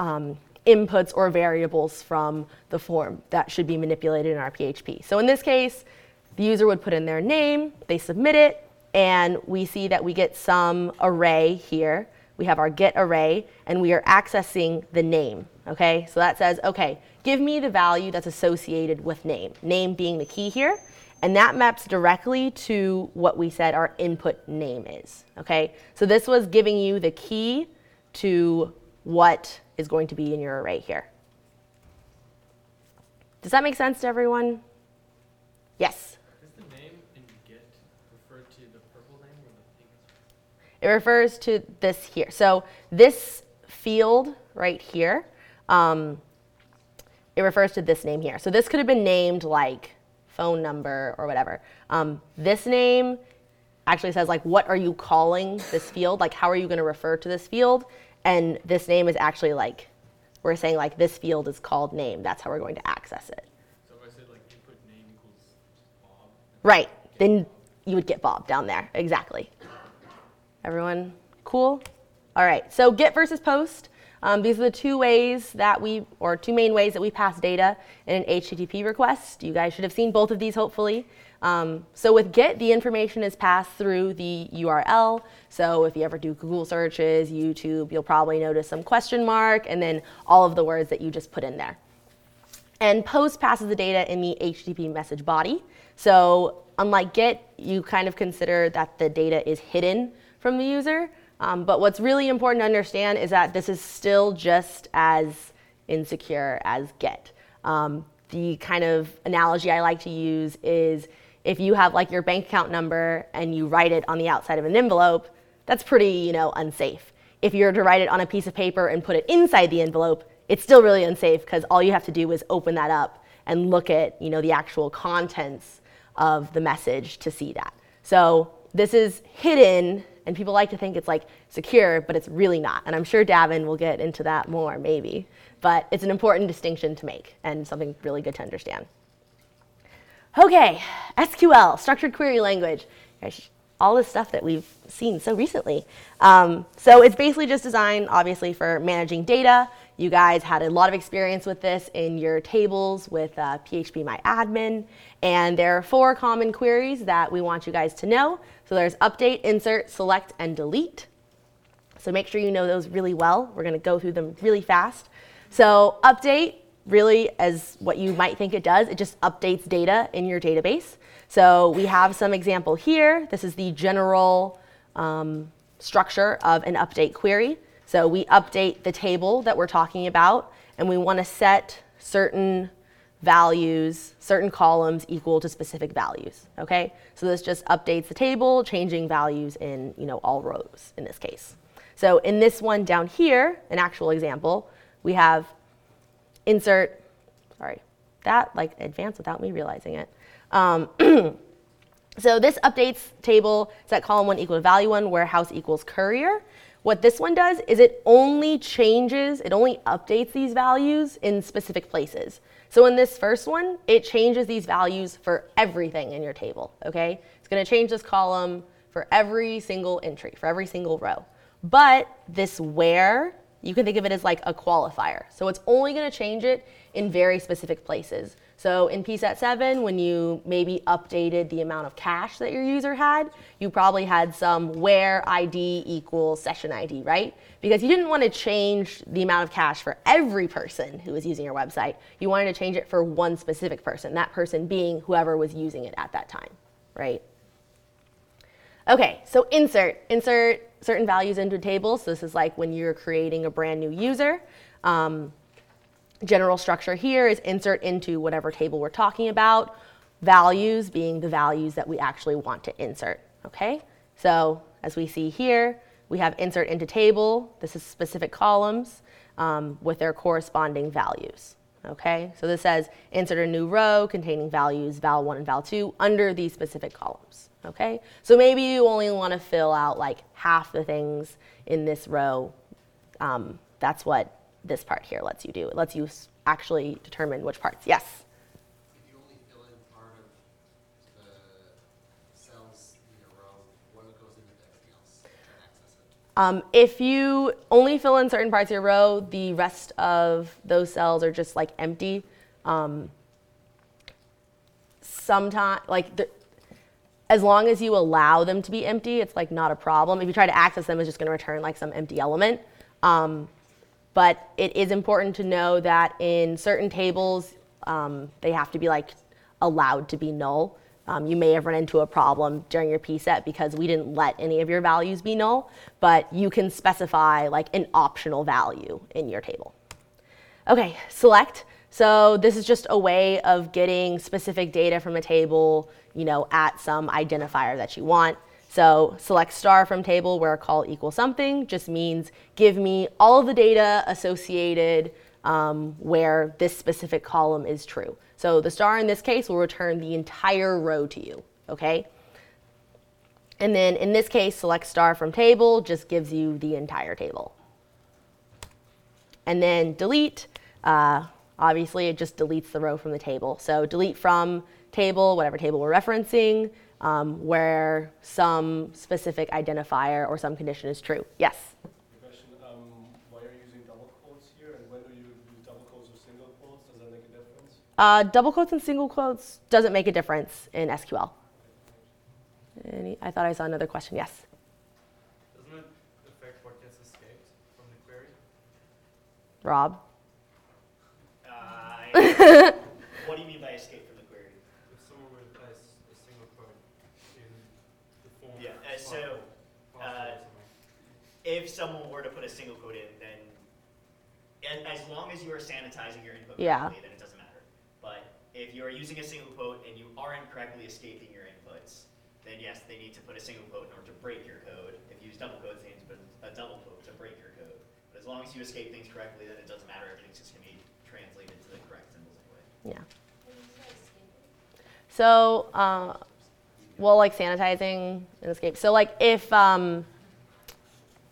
inputs or variables from the form that should be manipulated in our PHP. So in this case, the user would put in their name, they submit it, and we see that we get some array here. We have our get array, and we are accessing the name, okay? So that says, okay, give me the value that's associated with name being the key here, and that maps directly to what we said our input name is, okay? So this was giving you the key to what is going to be in your array here. Does that make sense to everyone? Yes? Does the name in get refer to the purple name or the pink? It refers to this here. So this field right here, it refers to this name here. So this could have been named like phone number or whatever. This name actually says like, what are you calling this field? Like, how are you going to refer to this field? And this name is actually like, we're saying like this field is called name. That's how we're going to access it. So if I said like input name equals Bob. Right. Then you would get Bob down there. Exactly. Everyone cool? All right. So get versus post. These are the two main ways that we pass data in an HTTP request. You guys should have seen both of these, hopefully. So with get, the information is passed through the URL. So if you ever do Google searches, YouTube, you'll probably notice some question mark and then all of the words that you just put in there. And post passes the data in the HTTP message body. So unlike get, you kind of consider that the data is hidden from the user. But what's really important to understand is that this is still just as insecure as get. The kind of analogy I like to use is if you have like your bank account number and you write it on the outside of an envelope, that's pretty, unsafe. If you were to write it on a piece of paper and put it inside the envelope, it's still really unsafe because all you have to do is open that up and look at, the actual contents of the message to see that. So this is hidden And people like to think it's like secure, but it's really not. And I'm sure Davin will get into that more maybe. But it's an important distinction to make and something really good to understand. Okay, SQL, structured query language. All this stuff that we've seen so recently. So it's basically just designed, obviously, for managing data. You guys had a lot of experience with this in your tables with PHPMyAdmin. And there are 4 common queries that we want you guys to know. So there's update, insert, select, and delete. So make sure you know those really well. We're going to go through them really fast. So update, really, as what you might think it does, it just updates data in your database. So we have some example here. This is the general structure of an update query. So we update the table that we're talking about, and we want to set certain values, certain columns equal to specific values, okay? So this just updates the table, changing values in, all rows in this case. So in this one down here, an actual example, we have insert, that advanced without me realizing it. So this updates table, set column 1 equal to value 1, warehouse equals courier. What this one does is it only updates these values in specific places. So in this first one, it changes these values for everything in your table, okay? It's going to change this column for every single entry, for every single row. But this where, you can think of it as like a qualifier. So it's only going to change it in very specific places. So in PSET 7, when you maybe updated the amount of cache that your user had, you probably had some where ID equals session ID, right? Because you didn't want to change the amount of cache for every person who was using your website. You wanted to change it for one specific person, that person being whoever was using it at that time, right? Okay, so insert certain values into a table. So this is like when you're creating a brand new user. General structure here is insert into whatever table we're talking about, values being the values that we actually want to insert, okay? So as we see here, we have insert into table. This is specific columns with their corresponding values, okay? So this says insert a new row containing values val1 and val2 under these specific columns, okay? So maybe you only want to fill out like half the things in this row. That's what this part here lets you do. It lets you actually determine which parts. Yes? If you only fill in part of the cells in your row, what goes into everything else to access it? If you only fill in certain parts of your row, the rest of those cells are just like empty. Sometimes, as long as you allow them to be empty, it's like not a problem. If you try to access them, it's just going to return like some empty element. But it is important to know that in certain tables, they have to be like allowed to be null. You may have run into a problem during your PSET because we didn't let any of your values be null, but you can specify like an optional value in your table. Okay, select. So this is just a way of getting specific data from a table, at some identifier that you want. So select star from table where call equals something just means give me all of the data associated where this specific column is true. So the star in this case will return the entire row to you, okay? And then in this case, select star from table just gives you the entire table. And then delete, obviously it just deletes the row from the table. So delete from table, whatever table we're referencing, where some specific identifier or some condition is true. Yes? Question, why are you using double quotes here, and when do you use double quotes or single quotes? Does that make a difference? Double quotes and single quotes doesn't make a difference in SQL. I thought I saw another question. Yes? Doesn't it affect what gets escaped from the query? Rob? What do you mean by escape from the query? If someone were to place a single quote in the form if someone were to put a single quote in, then as long as you are sanitizing your input Yeah. correctly, then it doesn't matter. But if you are using a single quote and you aren't correctly escaping your inputs, then yes, they need to put a single quote in order to break your code. If you use double quotes, they need to put a double quote to break your code. But as long as you escape things correctly, then it doesn't matter. Everything's just going to be translated to the correct symbols anyway. Yeah. So, like sanitizing and escape. So like if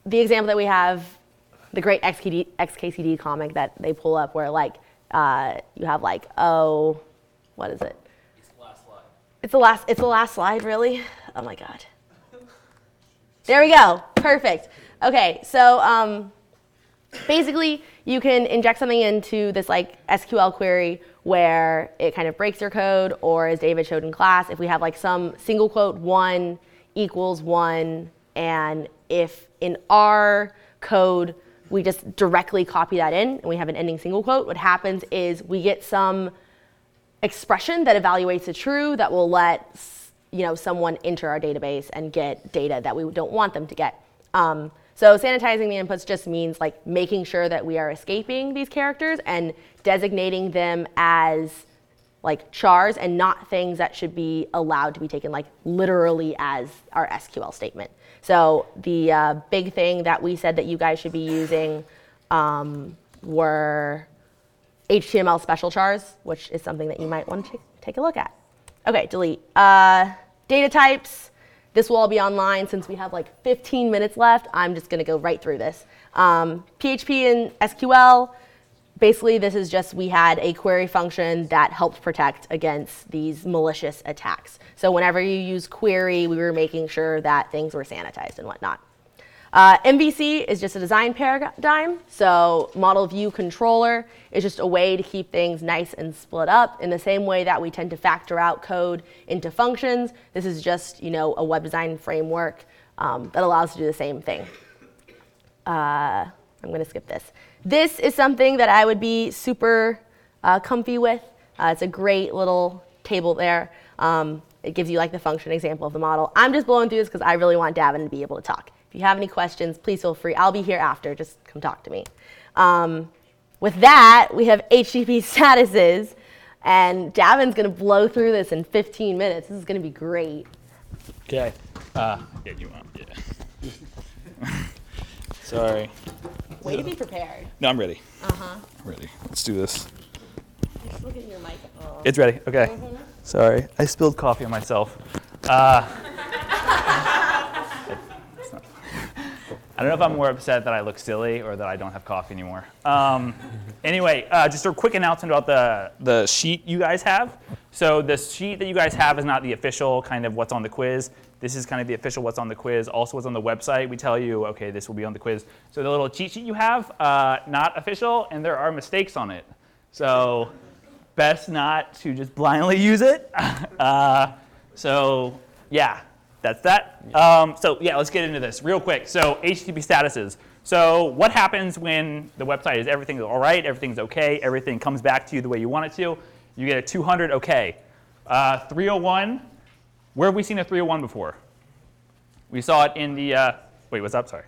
the example that we have, the great XKCD comic that they pull up where like you have like, oh, what is it? It's the last slide. It's the last slide, really? Oh my God. There we go. Perfect. Okay, so basically you can inject something into this like SQL query where it kind of breaks your code, or as David showed in class, if we have like some single quote 1 equals 1, and if in our code we just directly copy that in and we have an ending single quote, what happens is we get some expression that evaluates a true that will let someone enter our database and get data that we don't want them to get. So sanitizing the inputs just means like making sure that we are escaping these characters and designating them as like chars and not things that should be allowed to be taken like literally as our SQL statement. So the big thing that we said that you guys should be using were HTML special chars, which is something that you might want to take a look at. Okay, delete. Data types. This will all be online. Since we have like 15 minutes left, I'm just going to go right through this. PHP and SQL. Basically, this is just we had a query function that helped protect against these malicious attacks. So whenever you use query, we were making sure that things were sanitized and whatnot. MVC is just a design paradigm. So model view controller is just a way to keep things nice and split up in the same way that we tend to factor out code into functions. This is just a web design framework that allows us to do the same thing. I'm going to skip this. This is something that I would be super comfy with. It's a great little table there. It gives you like the function example of the model. I'm just blowing through this because I really want Davin to be able to talk. If you have any questions, please feel free. I'll be here after. Just come talk to me. With that, we have HTTP statuses. And Davin's going to blow through this in 15 minutes. This is going to be great. Okay. Yeah, you want, yeah. Sorry. Way to be prepared. No, I'm ready. Uh-huh. I'm ready. Let's do this. Just look at your mic. Oh. It's ready. Okay. Mm-hmm. Sorry. I spilled coffee on myself. I don't know if I'm more upset that I look silly or that I don't have coffee anymore. Anyway, just a quick announcement about the sheet you guys have. So the sheet that you guys have is not the official kind of what's on the quiz. This is kind of the official what's on the quiz. Also what's on the website. We tell you, okay, this will be on the quiz. So the little cheat sheet you have, not official, and there are mistakes on it. So best not to just blindly use it. So yeah. That's that. So yeah, let's get into this real quick. So HTTP statuses. So what happens when the website is everything's all right, everything's okay, everything comes back to you the way you want it to? You get a 200 okay. 301, where have we seen a 301 before? We saw it in the, wait, what's up? Sorry.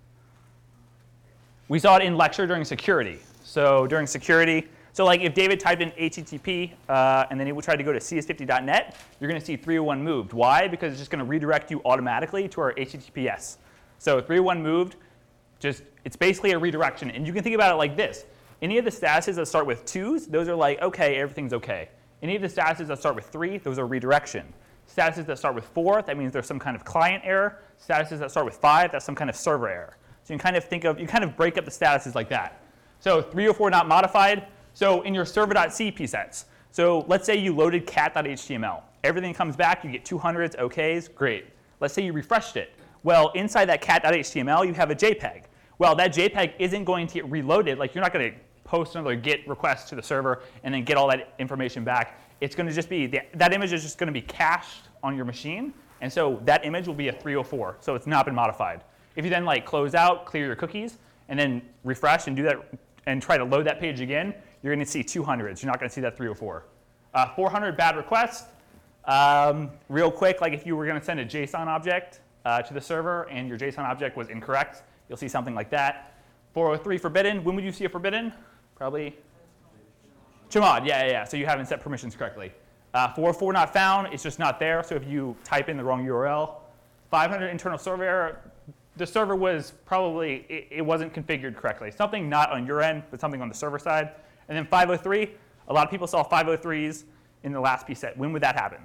We saw it in lecture during security. So during security, so like if David typed in HTTP and then he would try to go to cs50.net, you're going to see 301 moved. Why? Because it's just going to redirect you automatically to our HTTPS. So 301 moved, it's basically a redirection. And you can think about it like this. Any of the statuses that start with 2s, those are like, okay, everything's okay. Any of the statuses that start with 3, those are redirection. Statuses that start with 4, that means there's some kind of client error. Statuses that start with 5, that's some kind of server error. So you can kind of break up the statuses like that. So 304 not modified. So in your server.c psets, so let's say you loaded cat.html. Everything comes back, you get 200s, okays, great. Let's say you refreshed it. Well, inside that cat.html, you have a JPEG. Well, that JPEG isn't going to get reloaded. Like, you're not going to post another GET request to the server and then get all that information back. It's going to just be, that image is just going to be cached on your machine. And so that image will be a 304. So it's not been modified. If you then like close out, clear your cookies, and then refresh and do that and try to load that page again, you're going to see 200s. You're not going to see that 304. 400 bad requests. Real quick, like if you were going to send a JSON object to the server and your JSON object was incorrect, you'll see something like that. 403 forbidden. When would you see a forbidden? Probably chmod. Yeah. So you haven't set permissions correctly. 404 not found. It's just not there. So if you type in the wrong URL. 500 internal server error. The server was probably, it wasn't configured correctly. Something not on your end, but something on the server side. And then 503, a lot of people saw 503s in the last pset. When would that happen?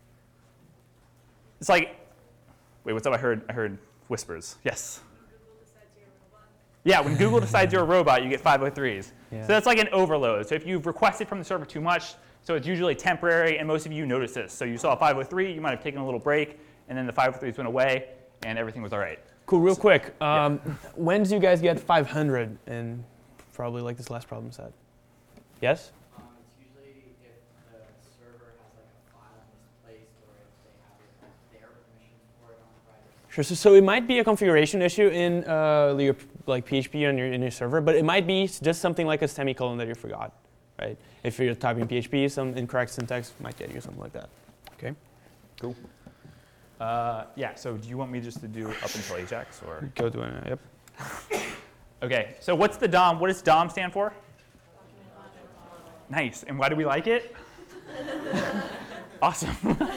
It's like, wait, what's up? I heard whispers. Yes? Yeah, when Google decides you're a robot, you get 503s. Yeah. So that's like an overload. So if you've requested from the server too much, so it's usually temporary, and most of you notice this. So you saw a 503, you might have taken a little break, and then the 503s went away, and everything was all right. Cool, real quick. When do you guys get 500? And probably like this last problem said. Yes? It's usually if the server has like a file misplaced or if they have their permissions for it on private. Sure. So it might be a configuration issue in your like PHP in your server, but it might be just something like a semicolon that you forgot, right? If you're typing PHP, some incorrect syntax might get you something like that. Okay. Cool. Yeah. So do you want me just to do up until Ajax or? Go to it. Yep. Okay. So what's the DOM? What does DOM stand for? Nice. And why do we like it? Awesome.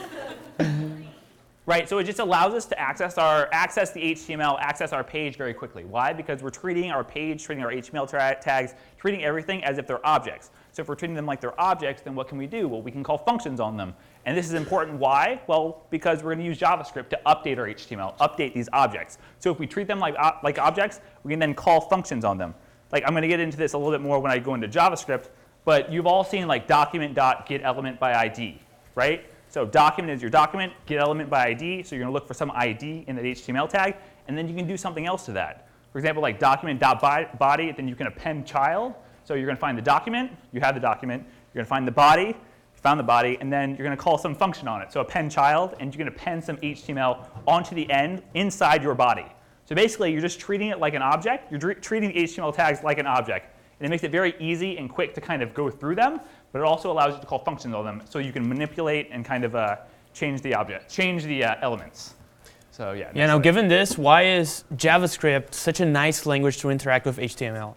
Right, so it just allows us to access the HTML, access our page very quickly. Why? Because we're treating our page, treating our HTML tags, treating everything as if they're objects. So if we're treating them like they're objects, then what can we do? Well, we can call functions on them. And this is important. Why? Well, because we're going to use JavaScript to update our HTML, update these objects. So if we treat them like objects, we can then call functions on them. Like I'm going to get into this a little bit more when I go into JavaScript, but you've all seen like document.getElement by ID, right? So document is your document, get element by ID, so you're going to look for some ID in that HTML tag, and then you can do something else to that. For example, like document.body, then you can append child. So you're going to find the document, you have the document, you're going to find the body, you found the body, and then you're going to call some function on it. So append child, and you can append some HTML onto the end inside your body. So basically, you're just treating it like an object. You're treating the HTML tags like an object. And it makes it very easy and quick to kind of go through them, but it also allows you to call functions on them so you can manipulate and kind of change the elements. So yeah. Yeah, now given this, why is JavaScript such a nice language to interact with HTML?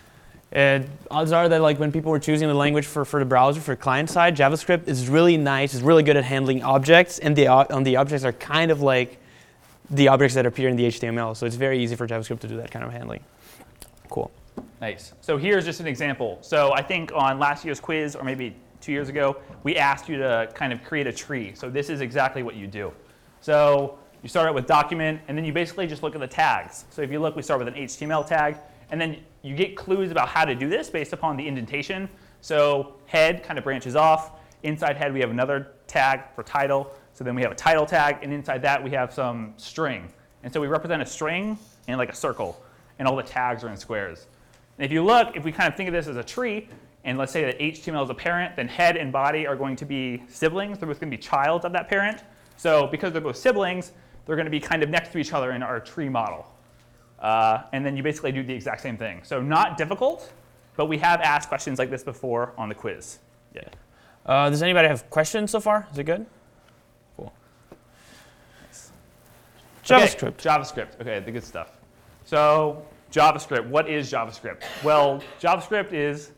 Odds are that like when people were choosing the language for the browser, for client side, JavaScript is really nice, it's really good at handling objects, and the objects are kind of like the objects that appear in the HTML. So it's very easy for JavaScript to do that kind of handling. Cool. Nice. So here's just an example. So I think on last year's quiz, or maybe 2 years ago, we asked you to kind of create a tree. So this is exactly what you do. So you start out with document, and then you basically just look at the tags. So if you look, we start with an HTML tag, and then you get clues about how to do this based upon the indentation. So head kind of branches off. Inside head, we have another tag for title. So then we have a title tag, and inside that, we have some string. And so we represent a string in like a circle, and all the tags are in squares. And if you look, if we kind of think of this as a tree, and let's say that HTML is a parent, then head and body are going to be siblings. They're both going to be childs of that parent. So because they're both siblings, they're going to be kind of next to each other in our tree model. And then you basically do the exact same thing. So not difficult, but we have asked questions like this before on the quiz. Yeah. Does anybody have questions so far? Is it good? Cool. Nice. JavaScript. Okay, JavaScript. Okay, the good stuff. So JavaScript. What is JavaScript? Well, JavaScript is,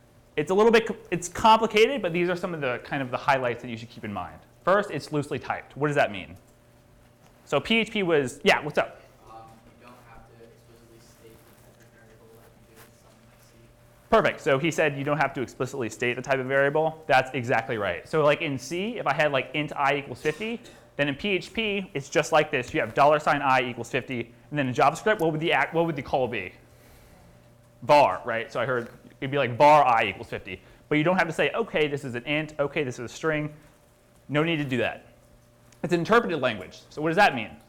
it's complicated, but these are some of the kind of the highlights that you should keep in mind. First, it's loosely typed. What does that mean? So PHP was, yeah, what's up? You don't have to explicitly state the type of variable like you do in something like C. Perfect. So he said you don't have to explicitly state the type of variable. That's exactly right. So like in C, if I had like int I equals 50, then in PHP, it's just like this. You have $i equals 50. And then in JavaScript, what would the call be? Var, right? So I heard it'd be like var I equals 50. But you don't have to say, OK, this is an int. OK, this is a string. No need to do that. It's an interpreted language. So what does that mean?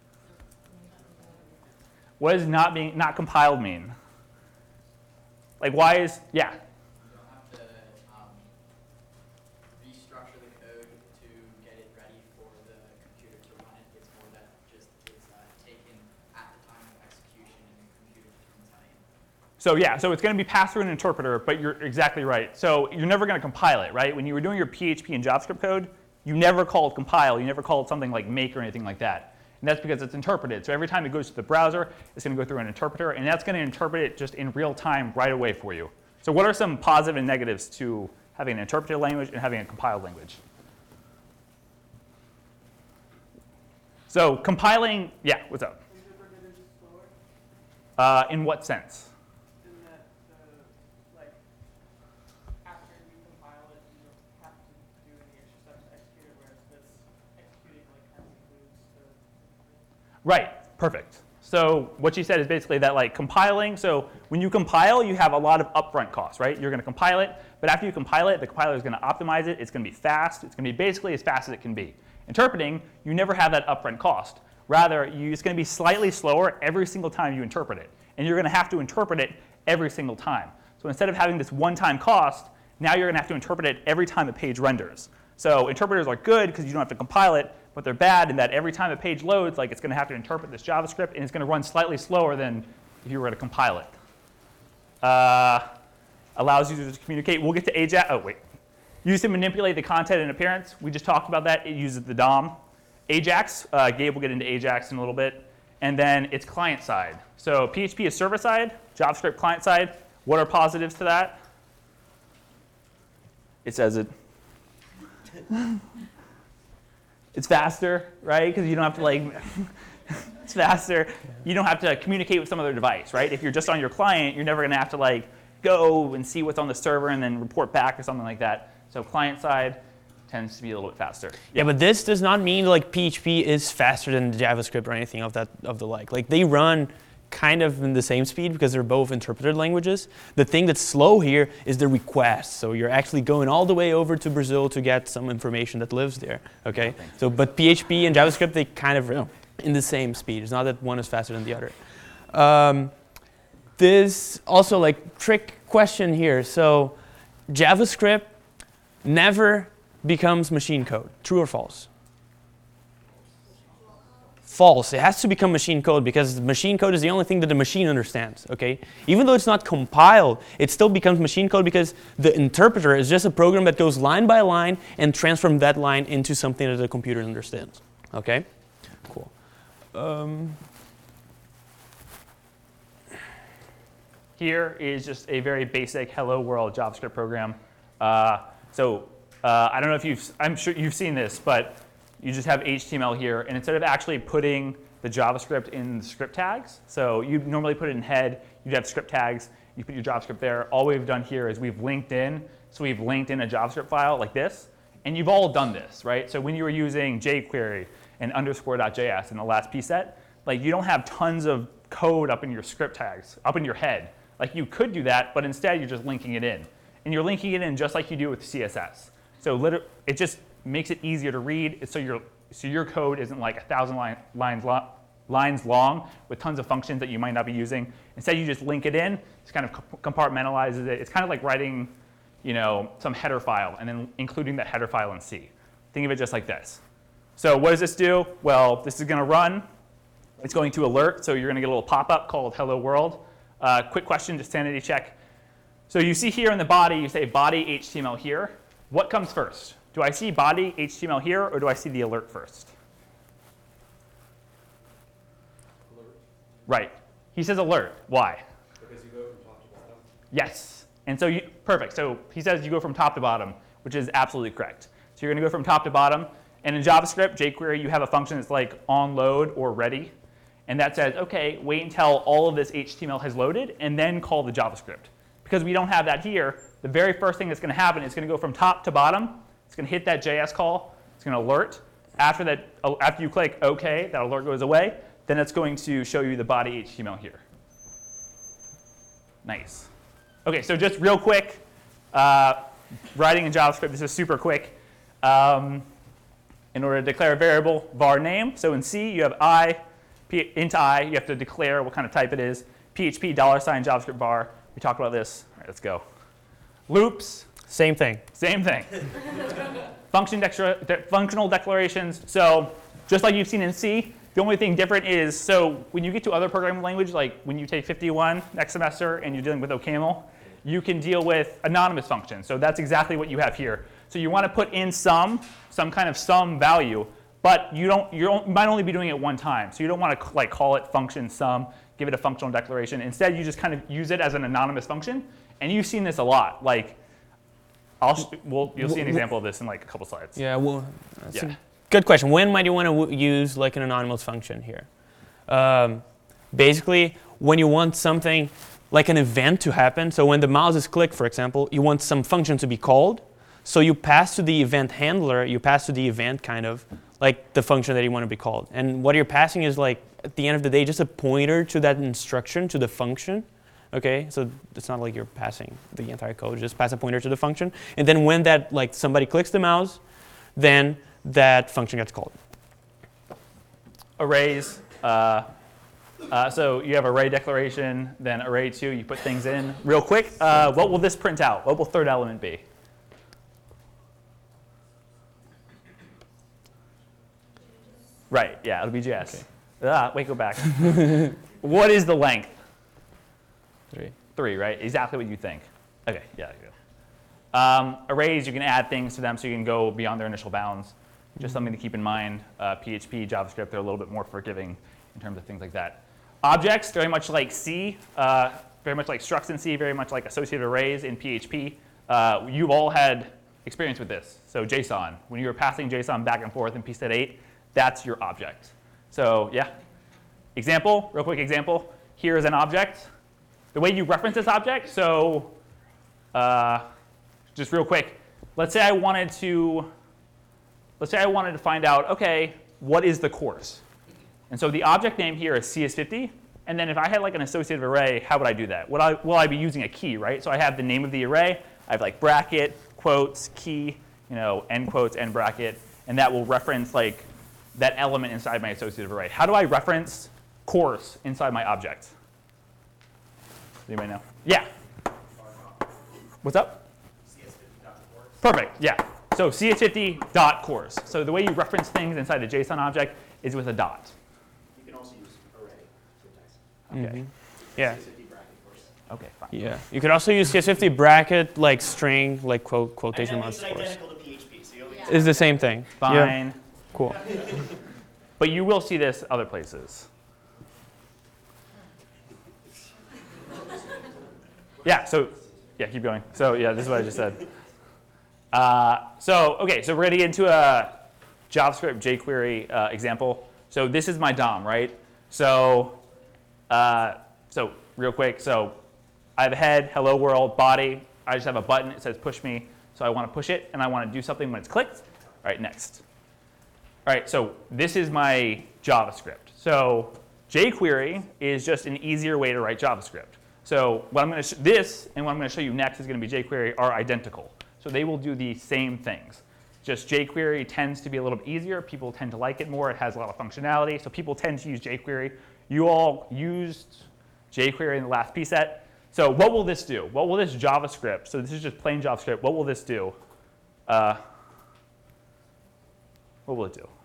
What does not compiled mean? Like why is, yeah? You don't have to restructure the code to get it ready for the computer to run it. It's more that just it's taken at the time of execution and the computer determines how to implement. So yeah, so it's going to be passed through an interpreter, but you're exactly right. So you're never going to compile it, right? When you were doing your PHP and JavaScript code, you never called compile. You never called something like make or anything like that. And that's because it's interpreted. So every time it goes to the browser, it's going to go through an interpreter, and that's going to interpret it just in real time right away for you. So what are some positive and negatives to having an interpreted language and having a compiled language? So compiling, yeah, what's up? Interpreted is slower? In what sense? In that, like, after you compile it, you don't have to do any extra steps to execute it, whereas this executing, like, kind of includes the... Right, perfect. So what she said is basically that like compiling, so when you compile, you have a lot of upfront costs, right? You're going to compile it, but after you compile it, the compiler is going to optimize it. It's going to be fast. It's going to be basically as fast as it can be. Interpreting, you never have that upfront cost. Rather, it's going to be slightly slower every single time you interpret it. And you're going to have to interpret it every single time. So instead of having this one-time cost, now you're going to have to interpret it every time a page renders. So interpreters are good because you don't have to compile it, but they're bad in that every time a page loads, like it's going to have to interpret this JavaScript, and it's going to run slightly slower than if you were to compile it. Allows users to communicate. We'll get to Ajax. Oh, wait. Used to manipulate the content and appearance. We just talked about that. It uses the DOM. Ajax. Gabe will get into Ajax in a little bit. And then it's client side. So PHP is server side, JavaScript client side. What are positives to that? It says it. It's faster, right? Because you don't have to like, it's faster. You don't have to communicate with some other device, right? If you're just on your client, you're never going to have to like go and see what's on the server and then report back or something like that. So client side tends to be a little bit faster. Yeah, but this does not mean like PHP is faster than JavaScript or anything of the like. Like they run kind of in the same speed because they're both interpreted languages. The thing that's slow here is the request. So you're actually going all the way over to Brazil to get some information that lives there. Okay. So, but PHP and JavaScript, they kind of run in the same speed. It's not that one is faster than the other. This also like trick question here. So JavaScript never becomes machine code. True or false? False. It has to become machine code because machine code is the only thing that the machine understands. Okay? Even though it's not compiled, it still becomes machine code because the interpreter is just a program that goes line by line and transforms that line into something that the computer understands. Okay? Cool. Here is just a very basic Hello World JavaScript program. I don't know if I'm sure you've seen this, but you just have HTML here, and instead of actually putting the JavaScript in the script tags, so you normally put it in head, you'd have script tags, you put your JavaScript there. All we've done here is we've linked in, so we've linked in a JavaScript file like this, and you've all done this, right? So when you were using jQuery and _.js in the last pset, like you don't have tons of code up in your script tags, up in your head. Like you could do that, but instead you're just linking it in. And you're linking it in just like you do with CSS. So it just makes it easier to read, so your code isn't like 1,000 lines long with tons of functions that you might not be using. Instead, you just link it in. It kind of compartmentalizes it. It's kind of like writing, some header file and then including that header file in C. Think of it just like this. So what does this do? Well, this is going to run. It's going to alert. So you're going to get a little pop-up called Hello World. Quick question, just sanity check. So you see here in the body, you say body HTML here. What comes first? Do I see body HTML here, or do I see the alert first? Alert. Right. He says alert. Why? Because you go from top to bottom. Yes. And so perfect. So he says you go from top to bottom, which is absolutely correct. So you're going to go from top to bottom. And in JavaScript, jQuery, you have a function that's like onLoad or ready. And that says, OK, wait until all of this HTML has loaded, and then call the JavaScript. Because we don't have that here, the very first thing that's going to happen is going to go from top to bottom. It's going to hit that JS call. It's going to alert. After you click OK, that alert goes away. Then it's going to show you the body HTML here. Nice. OK, so just real quick, writing in JavaScript, this is super quick. In order to declare a variable, var name. So in C, you have int I. You have to declare what kind of type it is. PHP $, JavaScript var. We talked about this. All right, let's go. Loops. Same thing. Same thing. Functional declarations. So just like you've seen in C, the only thing different is, so when you get to other programming language, like when you take 51 next semester and you're dealing with OCaml, you can deal with anonymous functions. So that's exactly what you have here. So you want to put in some kind of sum value, but you might only be doing it one time. So you don't want to call it function sum, give it a functional declaration. Instead, you just kind of use it as an anonymous function. And you've seen this a lot. Like, you'll see an example of this in like a couple slides. Yeah, well, that's a good question. When might you want to use like an anonymous function here? Basically, when you want something like an event to happen. So when the mouse is clicked, for example, you want some function to be called. So you pass to the event handler, you pass to the event kind of like the function that you want to be called. And what you're passing is like, at the end of the day, just a pointer to that instruction, to the function. Okay, so it's not like you're passing the entire code, just pass a pointer to the function. And then when that, like somebody clicks the mouse, then that function gets called. Arrays. So you have array declaration, then array 2, you put things in. Real quick, what will this print out? What will third element be? Right, yeah, it'll be JS. Okay. Wait, go back. What is the length? 3. 3, right? Exactly what you think. Okay, yeah. Good. Arrays, you can add things to them so you can go beyond their initial bounds. Just something to keep in mind. PHP, JavaScript, they're a little bit more forgiving in terms of things like that. Objects, very much like C, very much like structs in C, very much like associative arrays in PHP. You've all had experience with this. So JSON, when you were passing JSON back and forth in pset 8, that's your object. So yeah, example, real quick example. Here is an object. The way you reference this object, so just real quick, let's say I wanted to find out, okay, what is the course? And so the object name here is CS50. And then if I had like an associative array, how would I do that? Will I be using a key, right? So I have the name of the array. I have like bracket, quotes, key, end quotes, end bracket. And that will reference like that element inside my associative array. How do I reference course inside my object? Anybody know? Yeah. What's up? Perfect, yeah. So CS50.course. So the way you reference things inside a JSON object is with a dot. You can also use array syntax. Okay. Yeah. CS50 bracket course. Okay, fine. Yeah. You could also use CS50 bracket, like string, like quotation marks. It's identical to PHP, so you'll It's the same thing. Fine. Yeah. Cool. But you will see this other places. Yeah, keep going. So yeah, this is what I just said. So we're going to get into a JavaScript jQuery example. So this is my DOM, right? So real quick, so I have a head, hello world, body. I just have a button. It says push me. So I want to push it, and I want to do something when it's clicked. All right, next. All right, so this is my JavaScript. So jQuery is just an easier way to write JavaScript. So what I'm going to this and what I'm going to show you next is going to be jQuery are identical. So they will do the same things. Just jQuery tends to be a little bit easier. People tend to like it more. It has a lot of functionality. So people tend to use jQuery. You all used jQuery in the last pset. So what will this do? What will this JavaScript? So this is just plain JavaScript. What will this do? What will it do?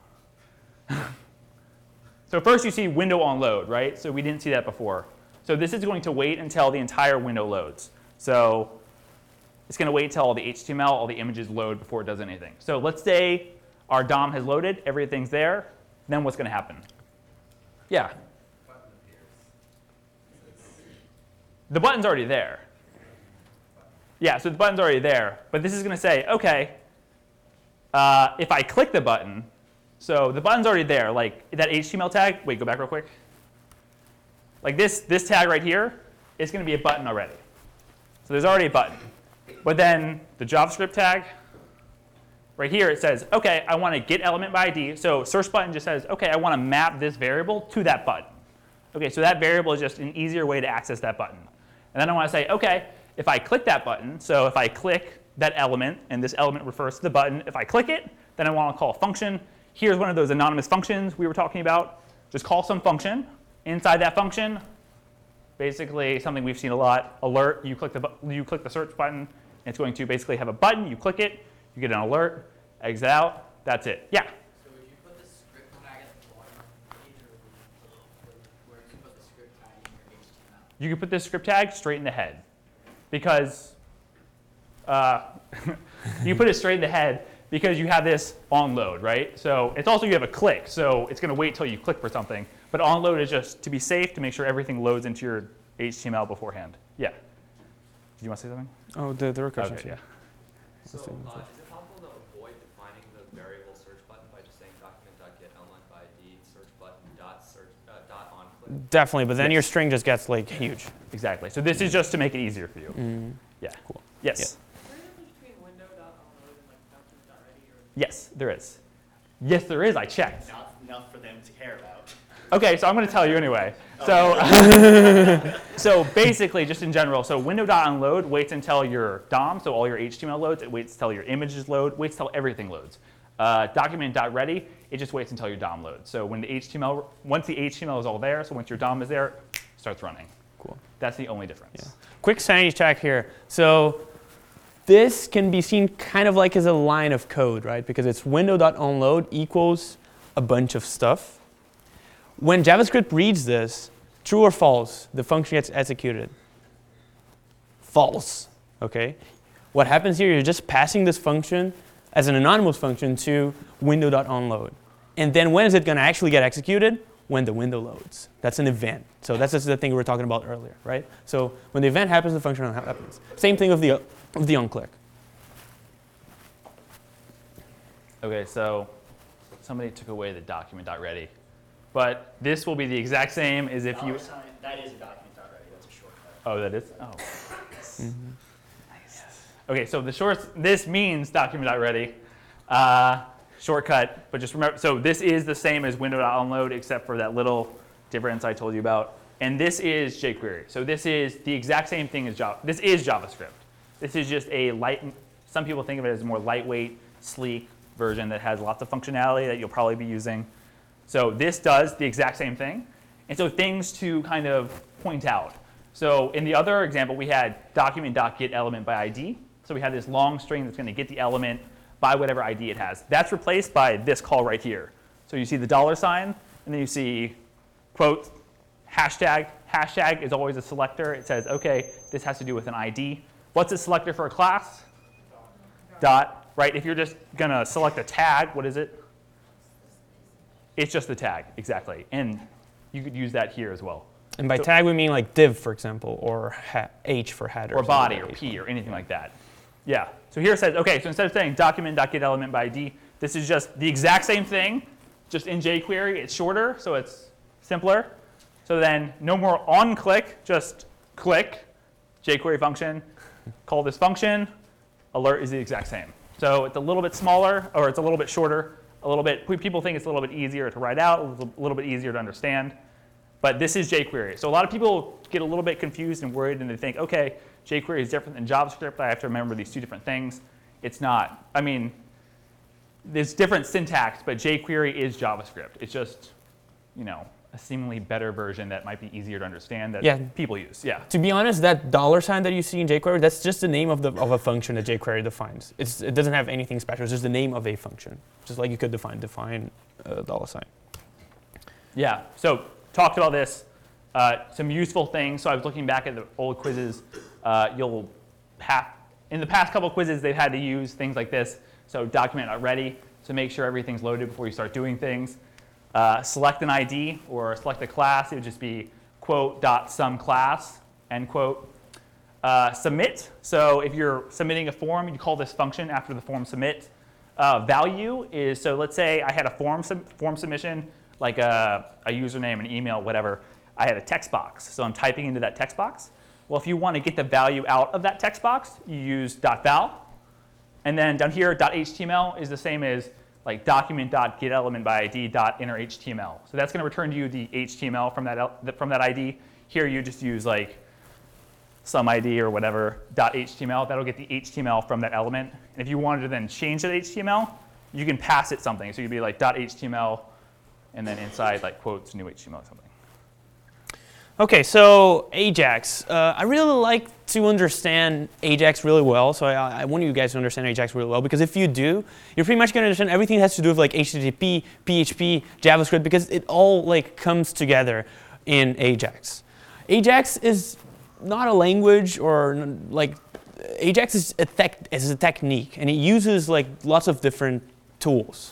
So first you see window on load, right? So we didn't see that before. So this is going to wait until the entire window loads. So it's going to wait until all the HTML, all the images load before it does anything. So let's say our DOM has loaded, everything's there. Then what's going to happen? Yeah. The button's already there. Yeah, so the button's already there. But this is going to say, OK, if I click the button, so the button's already there. Like that HTML tag, wait, go back real quick. Like this tag right here is going to be a button already. So there's already a button. But then the JavaScript tag, right here, it says, OK, I want to get element by ID. So search button just says, OK, I want to map this variable to that button. OK, so that variable is just an easier way to access that button. And then I want to say, OK, if I click that button, so if I click that element, and this element refers to the button, if I click it, then I want to call a function. Here's one of those anonymous functions we were talking about. Just call some function. Inside that function, basically something we've seen a lot, alert, you click the search button, and it's going to basically have a button, you click it, you get an alert, exit out, that's it. Yeah? So would you put the script tag at the bottom page, or where do you put the script tag in your HTML? You can put this script tag straight in the head. Because you put it straight in the head because you have this on load, right? So it's also you have a click, so it's going to wait till you click for something. But on load is just to be safe, to make sure everything loads into your HTML beforehand. Yeah. Did you want to say something? Oh, there were questions. Okay, yeah. So is it possible to avoid defining the variable search button by just saying document.getElement by ID search button dot on click? Definitely, but then your string just gets like huge. Exactly. So this is just to make it easier for you. Yeah. Cool. Yes. Is there a difference between window.onload and like function.ready? Yes, there is. Yes, there is. I checked. Not enough for them to care about. Okay, so I'm going to tell you anyway. So basically, just in general, so window.onload waits until your DOM, so all your HTML loads. It waits until your images load. Waits until everything loads. Document.ready, it just waits until your DOM loads. So when once the HTML is all there, so once your DOM is there, it starts running. Cool. That's the only difference. Yeah. Quick sanity check here. So this can be seen kind of like as a line of code, right? Because it's window.onload equals a bunch of stuff. When JavaScript reads this, true or false, the function gets executed. False, okay? What happens here, you're just passing this function as an anonymous function to window.onload. And then when is it going to actually get executed? When the window loads. That's an event. So that's just the thing we were talking about earlier, right? So when the event happens, the function happens. Same thing with the onClick. Okay, so somebody took away the document.ready. But this will be the exact same as if you... That is a document.ready. That's a shortcut. Oh, that is? Oh. Nice. Okay, so this means document.ready. Shortcut, but just remember, so this is the same as window.onload except for that little difference I told you about. And this is jQuery. So this is the exact same thing as Java. This is JavaScript. This is just some people think of it as a more lightweight, sleek version that has lots of functionality that you'll probably be using. So this does the exact same thing. And so things to kind of point out. So in the other example, we had document.getElement by ID. So we had this long string that's going to get the element by whatever ID it has. That's replaced by this call right here. So you see the $sign, and then you see quote, hashtag. Hashtag is always a selector. It says, OK, this has to do with an ID. What's a selector for a class? Dot, right? If you're just going to select a tag, what is it? It's just the tag, exactly. And you could use that here as well. And by tag, we mean like div, for example, or H for header. Or body, or P, or anything like that. Yeah. So here it says, OK, so instead of saying document.getElement by ID, this is just the exact same thing, just in jQuery. It's shorter, so it's simpler. So then no more onClick, just click, jQuery function, call this function. Alert is the exact same. So it's a little bit smaller, or it's a little bit shorter. People think it's a little bit easier to write out, a little bit easier to understand. But this is jQuery. So a lot of people get a little bit confused and worried, and they think, OK, jQuery is different than JavaScript. I have to remember these two different things. It's not. I mean, there's different syntax, but jQuery is JavaScript. It's just, a seemingly better version that might be easier to understand that people use. Yeah. To be honest, that $sign that you see in jQuery, that's just the name of a function that jQuery defines. It doesn't have anything special. It's just the name of a function, just like you could define $sign. Yeah. So talked about this. Some useful things. So I was looking back at the old quizzes. In the past couple of quizzes, they've had to use things like this. So document.ready to make sure everything's loaded before you start doing things. Select an ID or select a class. It would just be quote.someClass, end quote. Submit. So if you're submitting a form, you call this function after the form submit. Value is, so let's say I had a form submission, like a username, an email, whatever. I had a text box, so I'm typing into that text box. Well, if you want to get the value out of that text box, you use .val. And then down here, .html is the same as like document.getElement by ID .innerHTML. So that's going to return to you the HTML from that ID. Here you just use like some ID or whatever .html. That'll get the HTML from that element. And if you wanted to then change that HTML, you can pass it something. So you'd be like .html, and then inside like quotes new HTML or something. OK, so Ajax. I really like to understand Ajax really well. So I want you guys to understand Ajax really well. Because if you do, you're pretty much going to understand everything that has to do with like HTTP, PHP, JavaScript, because it all like comes together in Ajax. Ajax is not a language or like Ajax is a technique, and it uses like lots of different tools.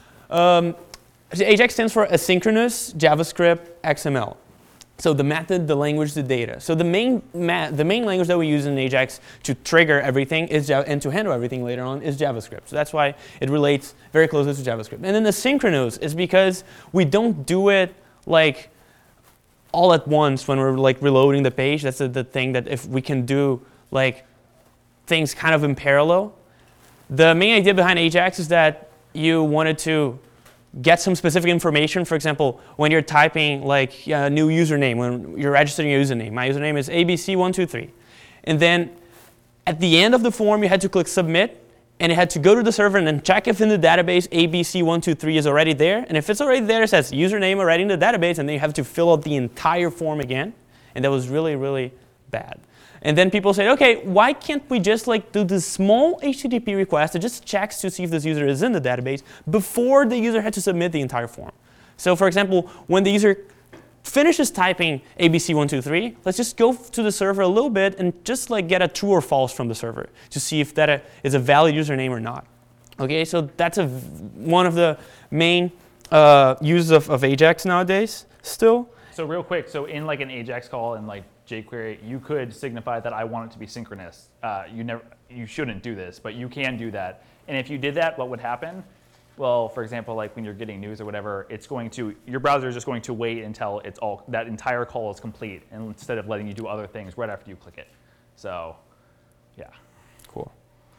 Ajax stands for asynchronous JavaScript XML. So the method, the language, the data. So the main language that we use in Ajax to trigger everything and to handle everything later on is JavaScript. So that's why it relates very closely to JavaScript. And then the synchronous is because we don't do it like all at once when we're like reloading the page. That's the thing that if we can do like things kind of in parallel. The main idea behind Ajax is that you wanted to get some specific information. For example, when you're typing like a new username, when you're registering your username, my username is ABC123. And then at the end of the form, you had to click submit, and it had to go to the server and then check if in the database ABC123 is already there. And if it's already there, it says username already in the database, and then you have to fill out the entire form again. And that was really, really bad. And then people said, okay, why can't we just like do this small HTTP request that just checks to see if this user is in the database before the user had to submit the entire form? So for example, when the user finishes typing ABC123, let's just go to the server a little bit and just like get a true or false from the server to see if that is a valid username or not. Okay, so that's one of the main uses of AJAX nowadays still. So real quick, so in like an AJAX call and like jQuery, you could signify that I want it to be synchronous. You shouldn't do this, but you can do that. And if you did that, what would happen? Well, for example, like when you're getting news or whatever, your browser is just going to wait until that entire call is complete, and instead of letting you do other things right after you click it. So, yeah. Cool.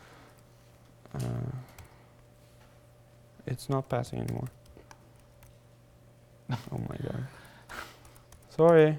It's not passing anymore. Oh my god. Sorry.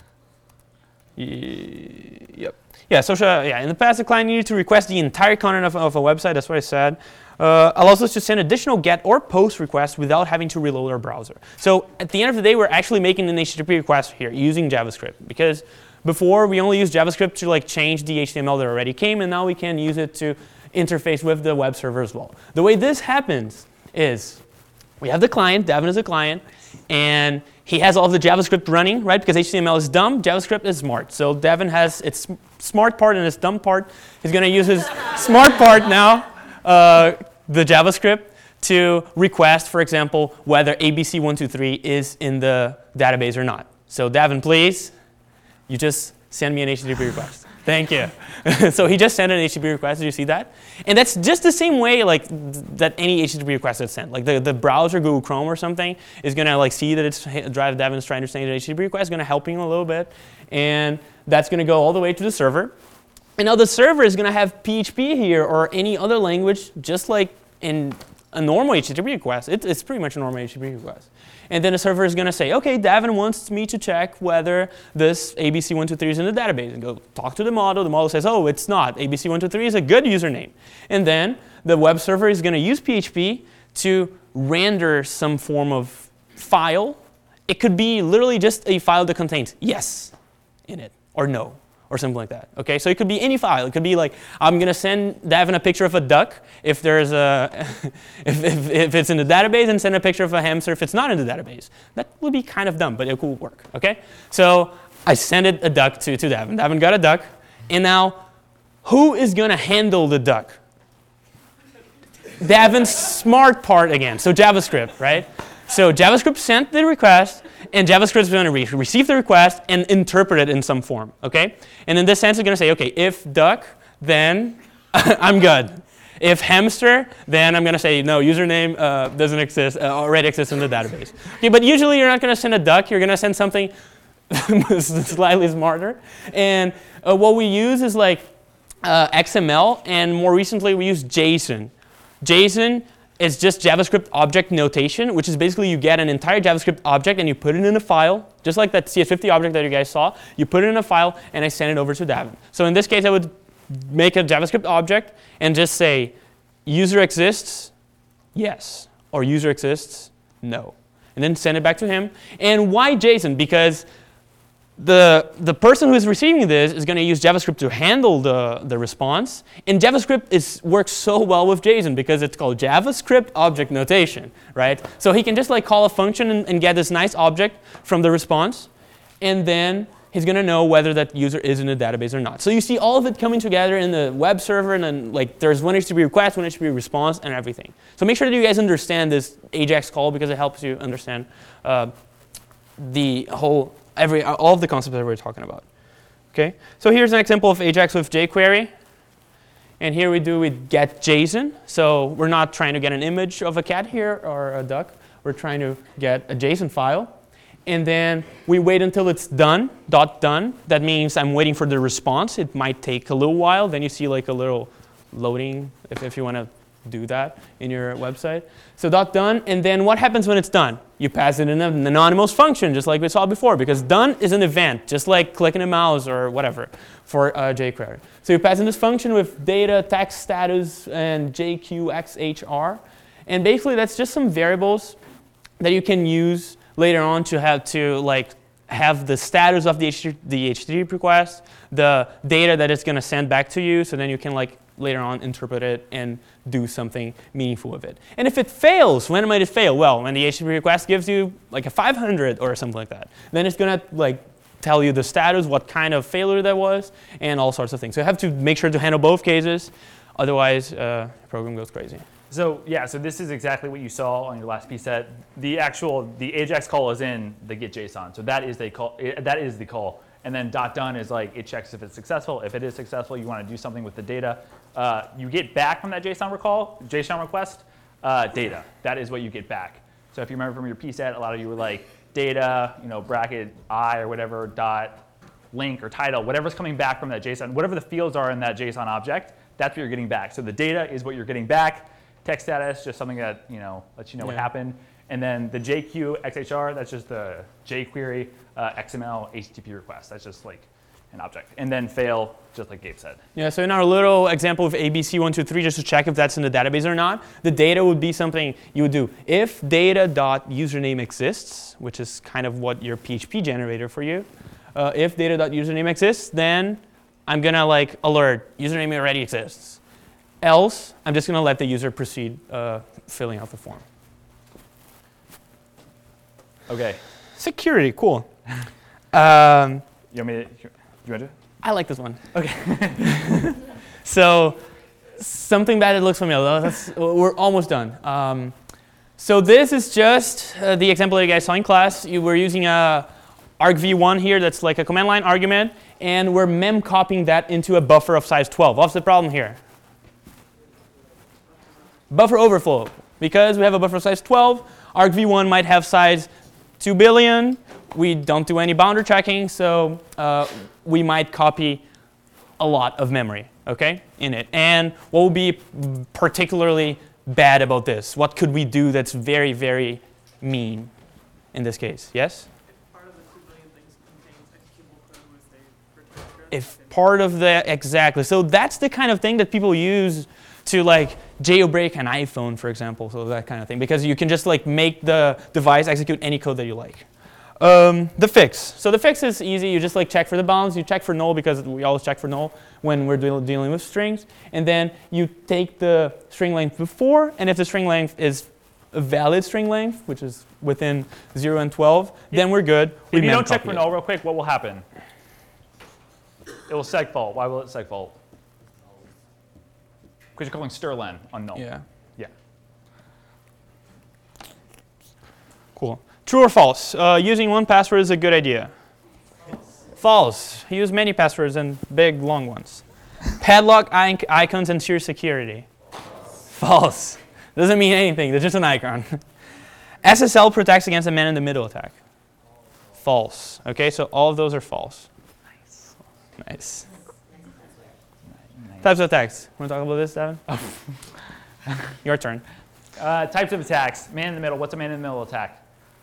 Yep. Yeah, in the past, the client needed to request the entire content of a website. That's what I said. Allows us to send additional GET or POST requests without having to reload our browser. So at the end of the day, we're actually making an HTTP request here using JavaScript, because before we only used JavaScript to like change the HTML that already came, and now we can use it to interface with the web server as well. The way this happens is we have the client, Devin is a client, and he has all of the JavaScript running, right? Because HTML is dumb, JavaScript is smart. So Devin has its smart part and its dumb part. He's going to use his smart part now, the JavaScript, to request, for example, whether ABC123 is in the database or not. So Devin, please, you just send me an HTTP request. Thank you. So he just sent an HTTP request. Did you see that? And that's just the same way like that any HTTP request is sent. Like the browser, Google Chrome or something, is going to like see that it's Devin's trying to send an HTTP request. It's going to help him a little bit. And that's going to go all the way to the server. And now the server is going to have PHP here or any other language, just like in a normal HTTP request. It's pretty much a normal HTTP request. And then the server is going to say, okay, Devin wants me to check whether this ABC123 is in the database. And go talk to the model. The model says, oh, it's not. ABC123 is a good username. And then the web server is going to use PHP to render some form of file. It could be literally just a file that contains yes in it or no, or something like that. Okay, so it could be any file. It could be like, I'm going to send Devin a picture of a duck if there's if it's in the database, and send a picture of a hamster if it's not in the database. That would be kind of dumb, but it could work. Okay, so I sent a duck to Devin. Devin got a duck, and now who is going to handle the duck? Devin's smart part again. So JavaScript, right? So JavaScript sent the request, and JavaScript is going to receive the request and interpret it in some form, okay? And in this sense, it's going to say, okay, if duck, then I'm good. If hamster, then I'm going to say, no, username doesn't exist, already exists in the database. Okay, but usually you're not going to send a duck. You're going to send something slightly smarter. And what we use is like XML, and more recently we use JSON. JSON is just JavaScript object notation, which is basically you get an entire JavaScript object and you put it in a file, just like that CS50 object that you guys saw. You put it in a file, and I send it over to Devin. So in this case, I would make a JavaScript object and just say, user exists, yes, or user exists, no. And then send it back to him. And why JSON? Because the person who is receiving this is going to use JavaScript to handle the response. And JavaScript works so well with JSON because it's called JavaScript object notation, right? So he can just like call a function and get this nice object from the response. And then he's going to know whether that user is in the database or not. So you see all of it coming together in the web server, and then like there's one HTTP request, one HTTP response, and everything. So make sure that you guys understand this AJAX call, because it helps you understand the whole all of the concepts that we're talking about. Okay, so here's an example of AJAX with jQuery. And here we get JSON. So we're not trying to get an image of a cat here or a duck. We're trying to get a JSON file. And then we wait until it's done, .done. That means I'm waiting for the response. It might take a little while. Then you see like a little loading if you want to do that in your website. So .done, and then what happens when it's done? You pass it in an anonymous function, just like we saw before, because done is an event, just like clicking a mouse or whatever for jQuery. So you pass in this function with data, text, status, and JQXHR. And basically, that's just some variables that you can use later on to have the status of the HTTP request, the data that it's going to send back to you, so then you can later on interpret it and do something meaningful with it. And if it fails, when might it fail? Well, when the HTTP request gives you a 500 or something like that, then it's going to tell you the status, what kind of failure that was, and all sorts of things. So you have to make sure to handle both cases, otherwise the program goes crazy. So yeah, so this is exactly what you saw on your last piece set. The AJAX call is in the get JSON. So that is the call. And then .done is it checks if it's successful. If it is successful, you want to do something with the data. You get back from that JSON request, data. That is what you get back. So if you remember from your piece set, a lot of you were data, bracket I or whatever, dot link or title, whatever's coming back from that JSON, whatever the fields are in that JSON object, that's what you're getting back. So the data is what you're getting back. Text status, just something that lets you know what happened. And then the JQXHR, that's just the jQuery XML HTTP request. That's just an object. And then fail, just like Gabe said. Yeah, so in our little example of ABC123, just to check if that's in the database or not, the data would be something you would do. If data.username exists, which is kind of what your PHP generator for you, if data.username exists, then I'm going to alert username already exists. Else, I'm just going to let the user proceed filling out the form. Okay. Security, cool. You want to? I like this one. Okay. So something bad that looks familiar. We're almost done. So this is just the example that you guys saw in class. We're using a argv1 here that's like a command line argument, and we're mem copying that into a buffer of size 12. What's the problem here? Buffer overflow. Because we have a buffer size 12, argv1 might have size 2 billion. We don't do any boundary checking, so we might copy a lot of memory, in it. And what would be particularly bad about this? What could we do that's very, very mean in this case? Yes? If part of the 2 billion things contains executable code with a return script. If part of the, exactly. So that's the kind of thing that people use to jailbreak an iPhone, for example, so that kind of thing, because you can just make the device execute any code that you like. The fix. So the fix is easy. You just check for the bounds. You check for null because we always check for null when we're dealing with strings. And then you take the string length before, and if the string length is a valid string length, which is within 0 and 12, then we're good. If you don't check for null real quick, what will happen? It will segfault. Why will it segfault? Because you're calling strlen on null. Yeah. Yeah. Cool. True or false? Using one password is a good idea. False. Use many passwords and big, long ones. Padlock icons and sheer security. False. Doesn't mean anything. They're just an icon. SSL protects against a man-in-the-middle attack. False. Okay, so all of those are false. Nice. Types of attacks. Want to talk about this, Devin? Your turn. Types of attacks. Man in the middle. What's a man-in-the-middle attack?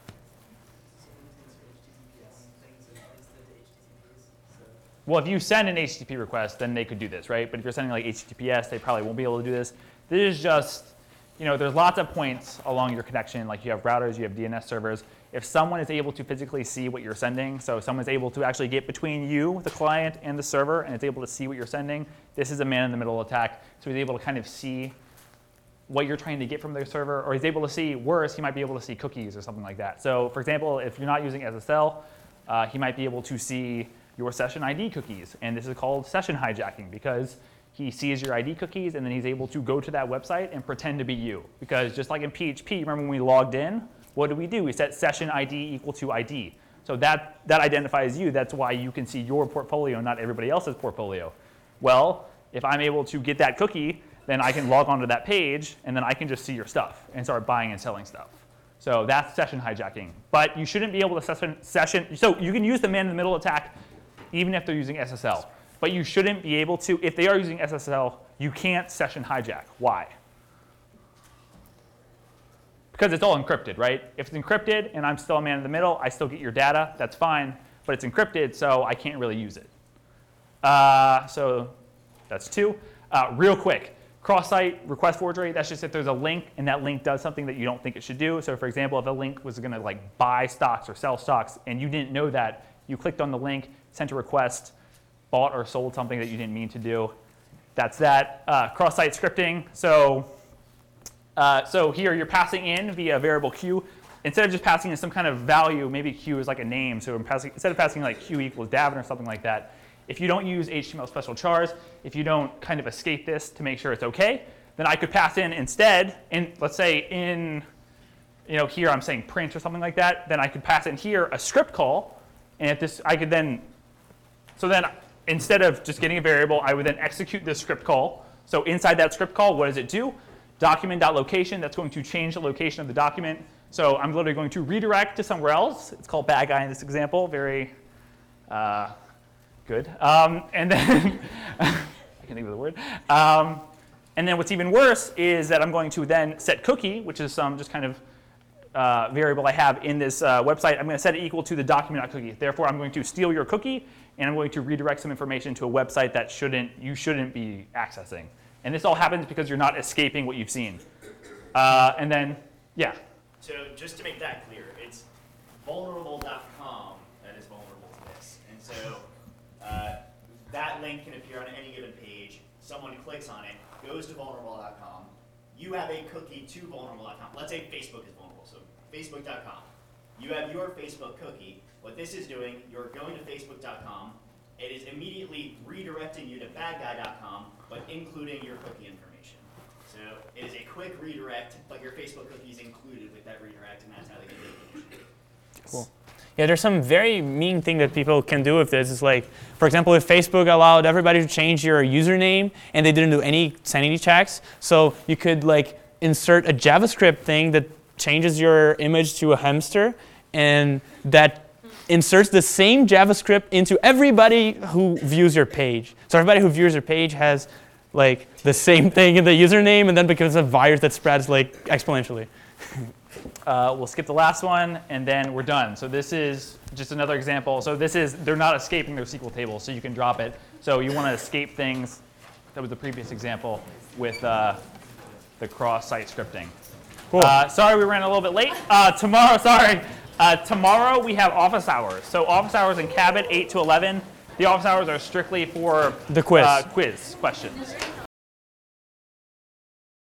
Well, if you send an HTTP request, then they could do this, right? But if you're sending HTTPS, they probably won't be able to do this. This is just, there's lots of points along your connection. You have routers, you have DNS servers. If someone is able to physically see what you're sending, so someone's able to actually get between you, the client, and the server, and it's able to see what you're sending, this is a man-in-the-middle attack. So he's able to kind of see what you're trying to get from the server, or he's able to see, worse, he might be able to see cookies or something like that. So for example, if you're not using SSL, he might be able to see your session ID cookies. And this is called session hijacking because he sees your ID cookies and then he's able to go to that website and pretend to be you. Because just like in PHP, remember when we logged in, what did? We set session ID equal to ID. So that identifies you. That's why you can see your portfolio, not everybody else's portfolio. Well, if I'm able to get that cookie, then I can log onto that page and then I can just see your stuff and start buying and selling stuff. So that's session hijacking. But you shouldn't be able to so you can use the man-in-the-middle attack even if they're using SSL. But you shouldn't be able to, if they are using SSL, you can't session hijack. Why? because it's all encrypted, right? If it's encrypted and I'm still a man in the middle, I still get your data. That's fine. But it's encrypted, so I can't really use it. So that's 2. Real quick, cross-site request forgery, that's just if there's a link and that link does something that you don't think it should do. So for example, if a link was going to like buy stocks or sell stocks and you didn't know that, you clicked on the link, sent a request, bought or sold something that you didn't mean to do. That's that. Cross-site scripting. So here you're passing in via variable q. Instead of just passing in some kind of value, maybe q is like a name. So instead of passing like q equals Davin or something like that, if you don't use HTML special chars, if you don't kind of escape this to make sure it's OK, then I could pass in instead, let's say here I'm saying print or something like that, then I could pass in here a script call. And if this, I could then, instead of just getting a variable, I would then execute this script call. So inside that script call, what does it do? Document.location, that's going to change the location of the document. So I'm literally going to redirect to somewhere else. It's called bad guy in this example, very good. And then, I can't think of the word. And then what's even worse is that I'm going to then set cookie, which is some just kind of variable I have in this website. I'm going to set it equal to the document.cookie. Therefore, I'm going to steal your cookie, and I'm going to redirect some information to a website that you shouldn't be accessing. And this all happens because you're not escaping what you've seen. And then, yeah. So just to make that clear, it's vulnerable.com that is vulnerable to this. And so that link can appear on any given page. Someone clicks on it, goes to vulnerable.com. You have a cookie to vulnerable.com. Let's say Facebook is vulnerable, so facebook.com. You have your Facebook cookie. What this is doing, you're going to facebook.com. It is immediately redirecting you to badguy.com, but including your cookie information. So it is a quick redirect, but your Facebook cookie is included with that redirect, and that's how they get the information. Cool. Yeah, there's some very mean thing that people can do with this. It's like, for example, if Facebook allowed everybody to change your username and they didn't do any sanity checks, so you could like insert a JavaScript thing that changes your image to a hamster, and that inserts the same JavaScript into everybody who views your page. So everybody who views your page has like the same thing in the username, and then becomes a virus that spreads like exponentially. We'll skip the last one, and then we're done. So this is just another example. So they're not escaping their SQL table, so you can drop it. So you want to escape things. That was the previous example with the cross-site scripting. Cool. Sorry we ran a little bit late. Tomorrow we have office hours. So office hours in Cabot, 8 to 11. The office hours are strictly for the quiz questions.